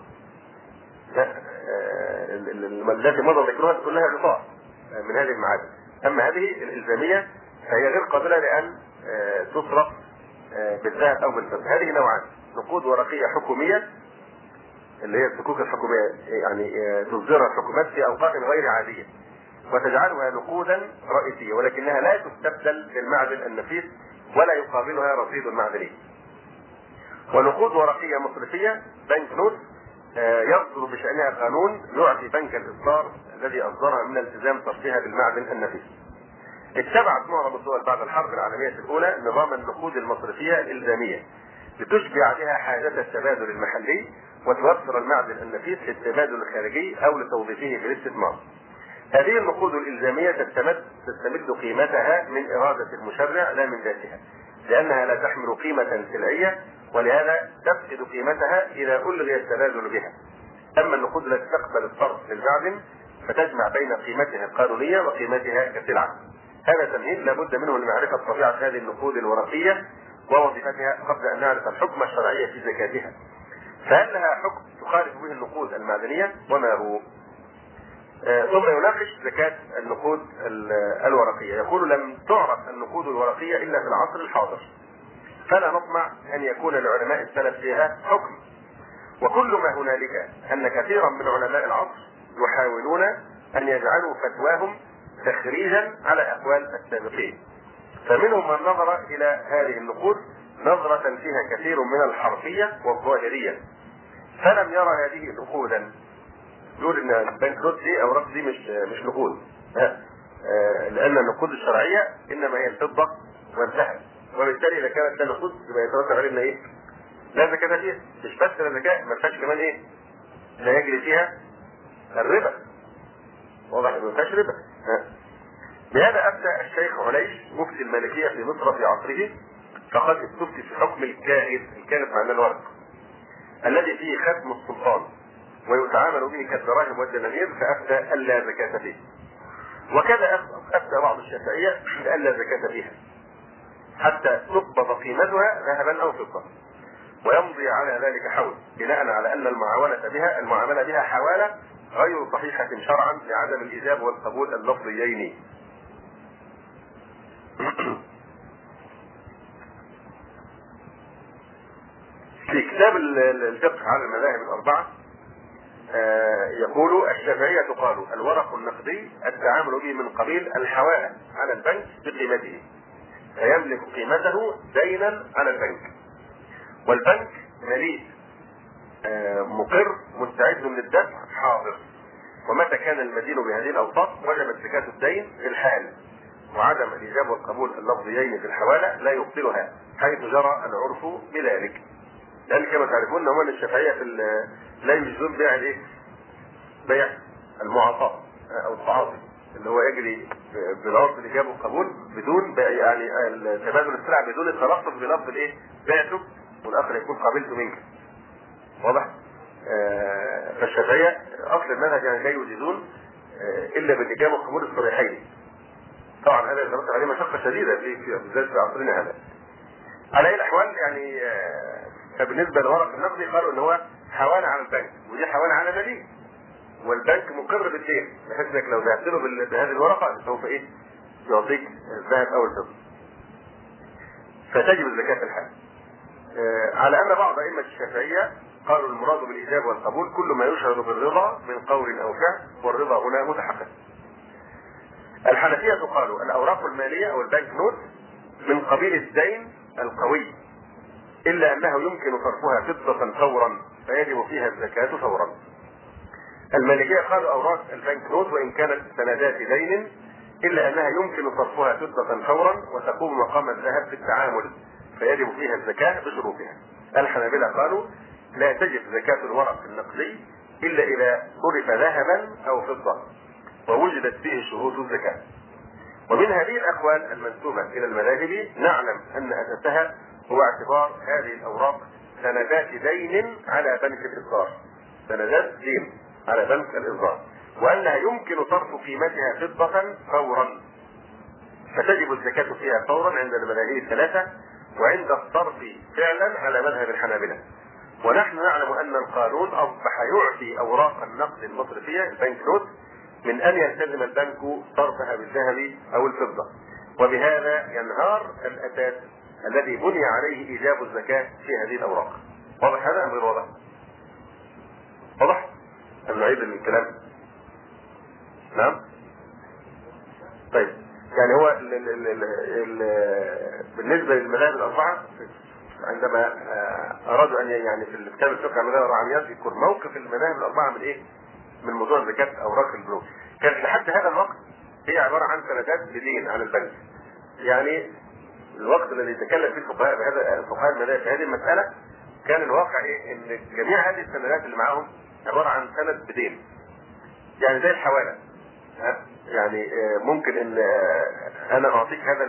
التي مضى ذكرها تكون لها غطاء من هذه المعادن. أما هذه الإلزامية فهي غير قابلة لأن تصرف بالذهب أو بالفضة. هذه نوعان: نقود ورقية حكومية اللي هي الصكوك الحكومية، يعني تصدرها الحكومات في أوقات غير عادية وتجعلها نقودا رئيسية، ولكنها لا تستبدل بالمعدن النفيس ولا يقابلها رصيد معدني. ونقود ورقية مصرفية بنك نوت يصدر بشأنها قانون يعطي بنك الإصدار الذي أصدرها من التزام صرفها بالمعدن النفيس. اتبعت معظم الدول بعد الحرب العالمية الأولى نظام النقود المصرفية الإلزامية لتشبع بها حاجة التبادل المحلي وتوفر المعدن النفيس للتبادل الخارجي أو لتوظيفه في الاستثمار. هذه النقود الإلزامية تستمد قيمتها من إرادة المشرع لا من ذاتها، لأنها لا تحمل قيمة سلعية، ولهذا تفقد قيمتها إذا ألغي التبادل بها. أما النقود التي تقبل الصرف للمعدن فتجمع بين قيمتها القانونية وقيمتها كسلعة. هذا تمهيد لابد منه لمعرفة طبيعة هذه النقود الورقية ووظيفتها قبل أن نعرف الحكم الشرعي في زكاتها. فهل لها حكم تخالف به النقود المعدنية وما هو؟ ثم يناقش زكاة النقود الورقية. يقول: لم تعرف النقود الورقية إلا في العصر الحاضر، فلا نطمع أن يكون لعلماء السلف فيها حكم. وكل ما هنالك أن كثيرا من علماء العصر يحاولون أن يجعلوا فتواهم تخريجا على أقوال السابقين، فمنهم من نظر إلى هذه النقود نظرة فيها كثير من الحرفية والظاهرية، فلم يرى هذه نقودا. يقول ان البنك نوت دي اوراق دي مش نقود، لان النقود الشرعيه انما هي الفضه والذهب، وبالتالي اذا كانت لا نقود يبقى يترتب علينا ايه؟ لا زكاه فيها. مش بس لا زكاه، ما فيهاش كمان ايه؟ لا يجري فيها الربا. واضح ما فيهاش ربا. بهذا افتى الشيخ عليش مفتي المالكيه في مصر في عصره، فقد استفتي في حكم الكائد معناه الورق الذي فيه ختم السلطان ويتعامل به كالدراهم والدنانير، فافتى الا زكاه فيه. وكذا افتى بعض الشافعيه الا زكاه فيها حتى تقبض قيمتها ذهبا او فضه، ويمضي على ذلك حول، بناء على ان المعامله بها حواله غير صحيحه شرعا لعدم الايجاب والقبول اللفظيين. في كتاب الفقه على المذاهب الاربعه يقول: الشافعية قالوا: الورق النقدي التعامل به من قبيل الحواله على البنك بقيمته، فيملك قيمته دينا على البنك، والبنك مليء مقر مستعد للدفع حاضر، ومتى كان المدين بهذه الاوصاف وجبت زكاة الدين في الحال، وعدم الايجاب والقبول اللفظيين في الحواله لا يبطلها حيث جرى العرف بذلك. لان كما تعرفون هم الشافعيه لا يجوزون بيع الايه؟ بيع المعاطاه او التعاطي اللي هو يجري بلفظ الايجاب والقبول بدون يعني تبادل السلع بدون التلفظ بلفظ الايه؟ بعته والاخر يكون قابلته منك. واضح؟ فالشافعيه اصل المنهج يعني لا يجوزون الا بالايجاب والقبول الصريحين. طبعا هذا يترتب عليه مشقه شديده بالذات في عصرنا هذا. على اي الاحوال يعني فبالنسبه للورق النقدي قالوا ان هو حواله على البنك، ودي حواله على مدين، والبنك مقر بالدين، بحيث انك لو ذهبت له بهذه الورقه سوف ايه؟ يعطيك الذهب او الفضه. فتجب الزكاه في الحال. على ان بعض ائمه الشافعيه قالوا المراد بالايجاب والقبول كل ما يشعر بالرضا من قول او فعل، والرضا هنا متحقق. الحنفيه قالوا الاوراق الماليه او البنك نوت من قبيل الدين القوي، الا انه يمكن صرفها فضه فورا فيجب فيها الزكاه فورا. المالكيه قالوا اوراق البنك نوت وان كانت سندات دين الا انها يمكن صرفها فضه فورا وتقوم مقام الذهب في التعامل، فيجب فيها الزكاة بشروطها. الحنابلة قالوا لا تجب زكاة الورق النقدي إلا إذا صرف ذهبا أو فضة ووجدت فيه شروط الزكاة. ومن هذه الأقوال المنسوبة إلى المذاهب نعلم أن أساسها هو اعتبار هذه الأوراق سندات دين على بنك الإصدار، سندات دين على بنك الإصدار، وأنها يمكن صرف قيمتها فضة فورا، فتجب الزكاة فيها فورا عند المذاهب الثلاثة، وعند الصرف فعلا على مذهب الحنابلة. ونحن نعلم أن القانون أصبح يعطي أوراق النقد المصرفية البنك نوت من أن يلتزم البنك صرفها بالذهب أو الفضة، وبهذا ينهار الأساس الذي بني عليه إيجاب الزكاة في هذه الأوراق. واضح هذا أم غير واضح؟ واضح؟ أم نعيد الكلام؟ نعم؟ طيب، يعني هو بالنسبة للمذاهب الأربعة عندما أرادوا أن يعني في الكتاب الفقه عن المذاهب الأربعة يذكر موقف المذاهب الأربعة من إيه؟ من موضوع زكاة أوراق البنوك. كانت لحد هذا الوقت هي عبارة عن سندات بدين على البنك. يعني الوقت الذي يتكلم فيه الفقهاء بهذا فقهاء المذاهب في هذه المسألة كان الواقع إيه؟ إن جميع هذه السندات اللي معاهم عبارة عن سند بدين. يعني زي الحوالة. يعني ممكن ان انا اعطيك هذا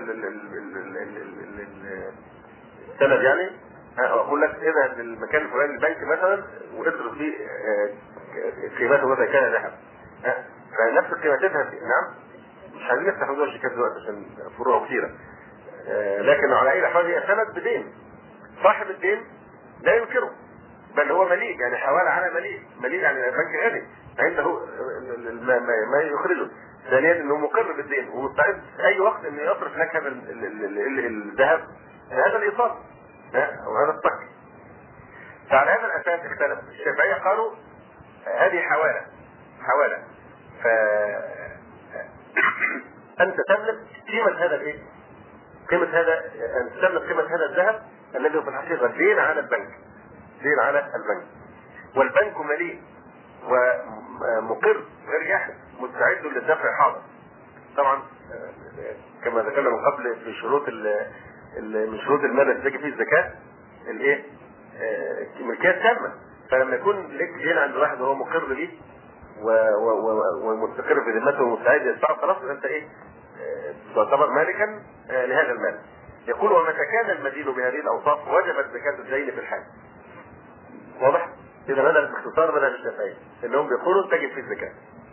السند، يعني اقول لك اذهب للمكان الفلاني البنك مثلا واصرف فيه قيمته مثلا كان ذهب، فنفس القيمه تذهب. نعم، مش عايزين نفتح موضوع الشيكات دلوقتي عشان فروعه كثيره، لكن على اي حال هي سند بدين. صاحب الدين لا ينكره، بل هو مليء، يعني حوالة على مليء يعني البنك غني عنده ما يخرجه. ثانيا انه مقر بالدين ومستعد اي وقت انه يصرف لك هذا الذهب، هذا الايصال او هذا الصك. فعلى هذا الاساس اختلف. الشافعيه قالوا هذه حواله ف انت تملك قيمه هذا الايه؟ قيمه هذا، انت تملك قيمه هذا الذهب الذي في الحقيقه دين على البنك، دين على البنك، والبنك مليء ومقر غير يحدث مستعد للدفع حاضر. طبعا كما ذكرنا من قبل في شروط من شروط المال التي تجب فيه الزكاه الايه؟ الملكيه التامه. فلما يكون لك دين عند واحد وهو مقر به ومستقر في ذمته ومستعد يدفعه، خلاص انت ايه؟ تعتبر مالكا لهذا المال. يقول ومتى كان المدين بهذه الاوصاف وجبت زكاه الدين في الحال. واضح؟ إذا هذا باختصار مذهب الشافعية إنهم بيقولوا تجب في الزكاة.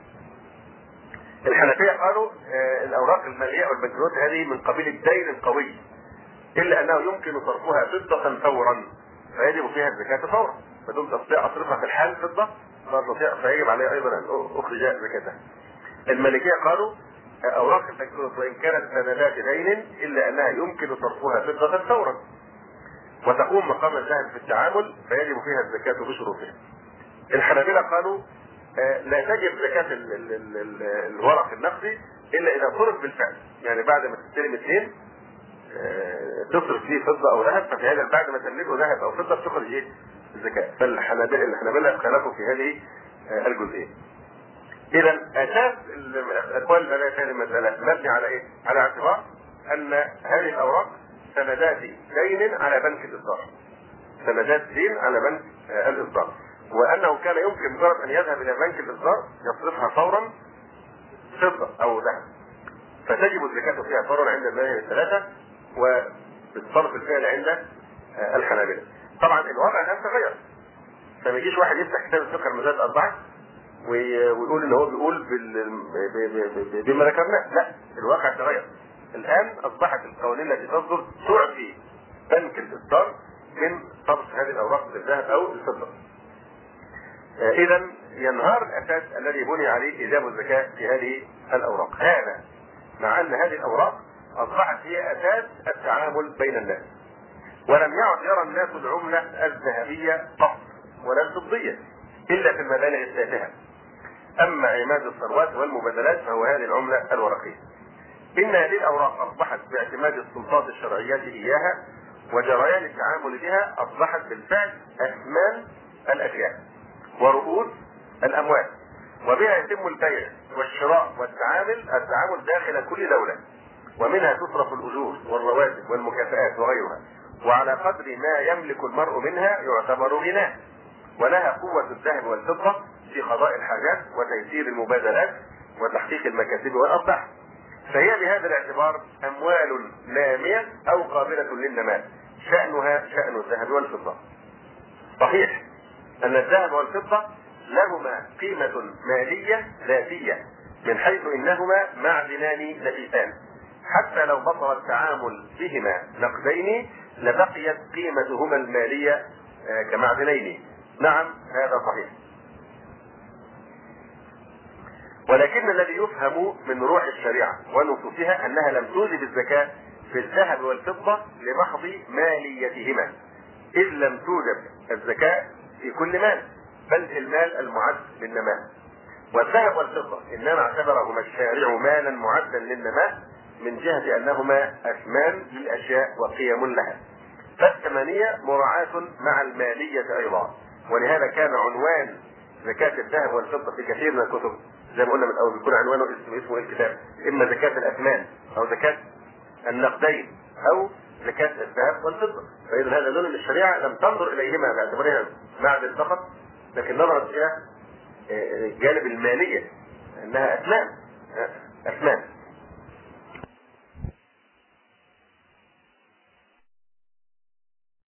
الحنفية قالوا الأوراق المالية والبنكنوت هذه من قبيل الدين القوي، إلا أنه يمكن صرفها فضة فورا، فيجب فيها الزكاة فورا. ما دمت أستطيع أصرفها في الحال فضة فيجب علي أيضا أن أخرج زكاتها. المالكية قالوا أوراق البنكنوت وإن كانت سندات دين إلا أنها يمكن صرفها فضة فورا وتقوم مقام الذهب في التعامل، فيجب فيها الزكاة بشروطها. الحنابلة قالوا لا تجب زكاة الورق النقدي إلا إذا صرف بالفعل، يعني بعد ما تستلم اثنين تصرف فيه فضة أو ذهب، ففي هذا بعد ما تملكه ذهب أو فضة تخرج إيه؟ الزكاة. فالحنابلة اختلفوا في هذه الجزئية. إذا أساس أقوال المذاهب في هذه المسألة مبني على إيه؟ على اعتبار أن هذه الأوراق سندات دين على بنك الإصدار، سندات دين على بنك الإصدار، وأنه كان يمكن مجرد أن يذهب إلى بنك الإصدار يصرفها فورا فضة أو ذهب، فتجب الزكاة فيها فورا عند المذاهب الثلاثة وبالصرف الفعل عند الحنابلة. طبعا الوضع الآن تغير، فما يجيش واحد يفتح كتاب الفقه المذاهب الأربعة ويقول إن هو بيقول بما ذكرناه. لا، الواقع تغير. الآن أصبحت القوانين التي تصدر تعفي بنك الإصدار من صرف هذه الأوراق بالذهب أو الفضة. إذا ينهار الأساس الذي بني عليه إيجاب الزكاة في هذه الأوراق، هذا مع أن هذه الأوراق أصبحت هي أساس التعامل بين الناس، ولم يعد يرى الناس العملة الذهبية فقط ولا الفضية إلا في المبالغ التافهة. أما عماد الثروات والمبادلات فهو هذه العملة الورقية. إن هذه الأوراق أصبحت باعتماد السلطات الشرعية إياها وجريان التعامل بها أصبحت بالفعل أثمان الأشياء ورؤوس الأموال، وبها يتم البيع والشراء والتعامل داخل كل دولة، ومنها تصرف الأجور والرواتب والمكافآت وغيرها، وعلى قدر ما يملك المرء منها يعتبر غناه. ولها قوة الذهب والفضة في قضاء الحاجات وتيسير المبادلات وتحقيق المكاسب والأرباح. فهي بهذا الاعتبار أموال نامية أو قابلة للنماء، شأنها شأن الذهب والفضة. صحيح أن الذهب والفضة لهما قيمة مالية ذاتية من حيث إنهما معدنان نفيسان، حتى لو بطل التعامل بهما نقدين لبقيت قيمتهما المالية كمعدنين. نعم هذا صحيح. ولكن الذي يفهم من روح الشريعة ونصوصها أنها لم توجب الزكاة في الذهب والفضة لمحض ماليتهما، إذ لم توجب الزكاة في كل مال بل في المال المعد للنماء. والذهب والفضة إنما اعتبرهما الشارع مالا معدا للنماء من جهة أنهما أثمان للأشياء وقيم لها، فالثمانية مراعاة مع المالية أيضا. ولهذا كان عنوان زكاة الذهب والفضة في كثير من الكتب زي ما قلنا من الأول بيكون عنوانه اسمه الكتاب إما زكاة الأثمان أو زكاة النقدين أو زكاة الذهب والفضة. فإذا هذا دون الشريعة لم تنظر إليهما باعتبارها معدن فقط، لكن نظرت إلى جانب المالية أنها أثمان.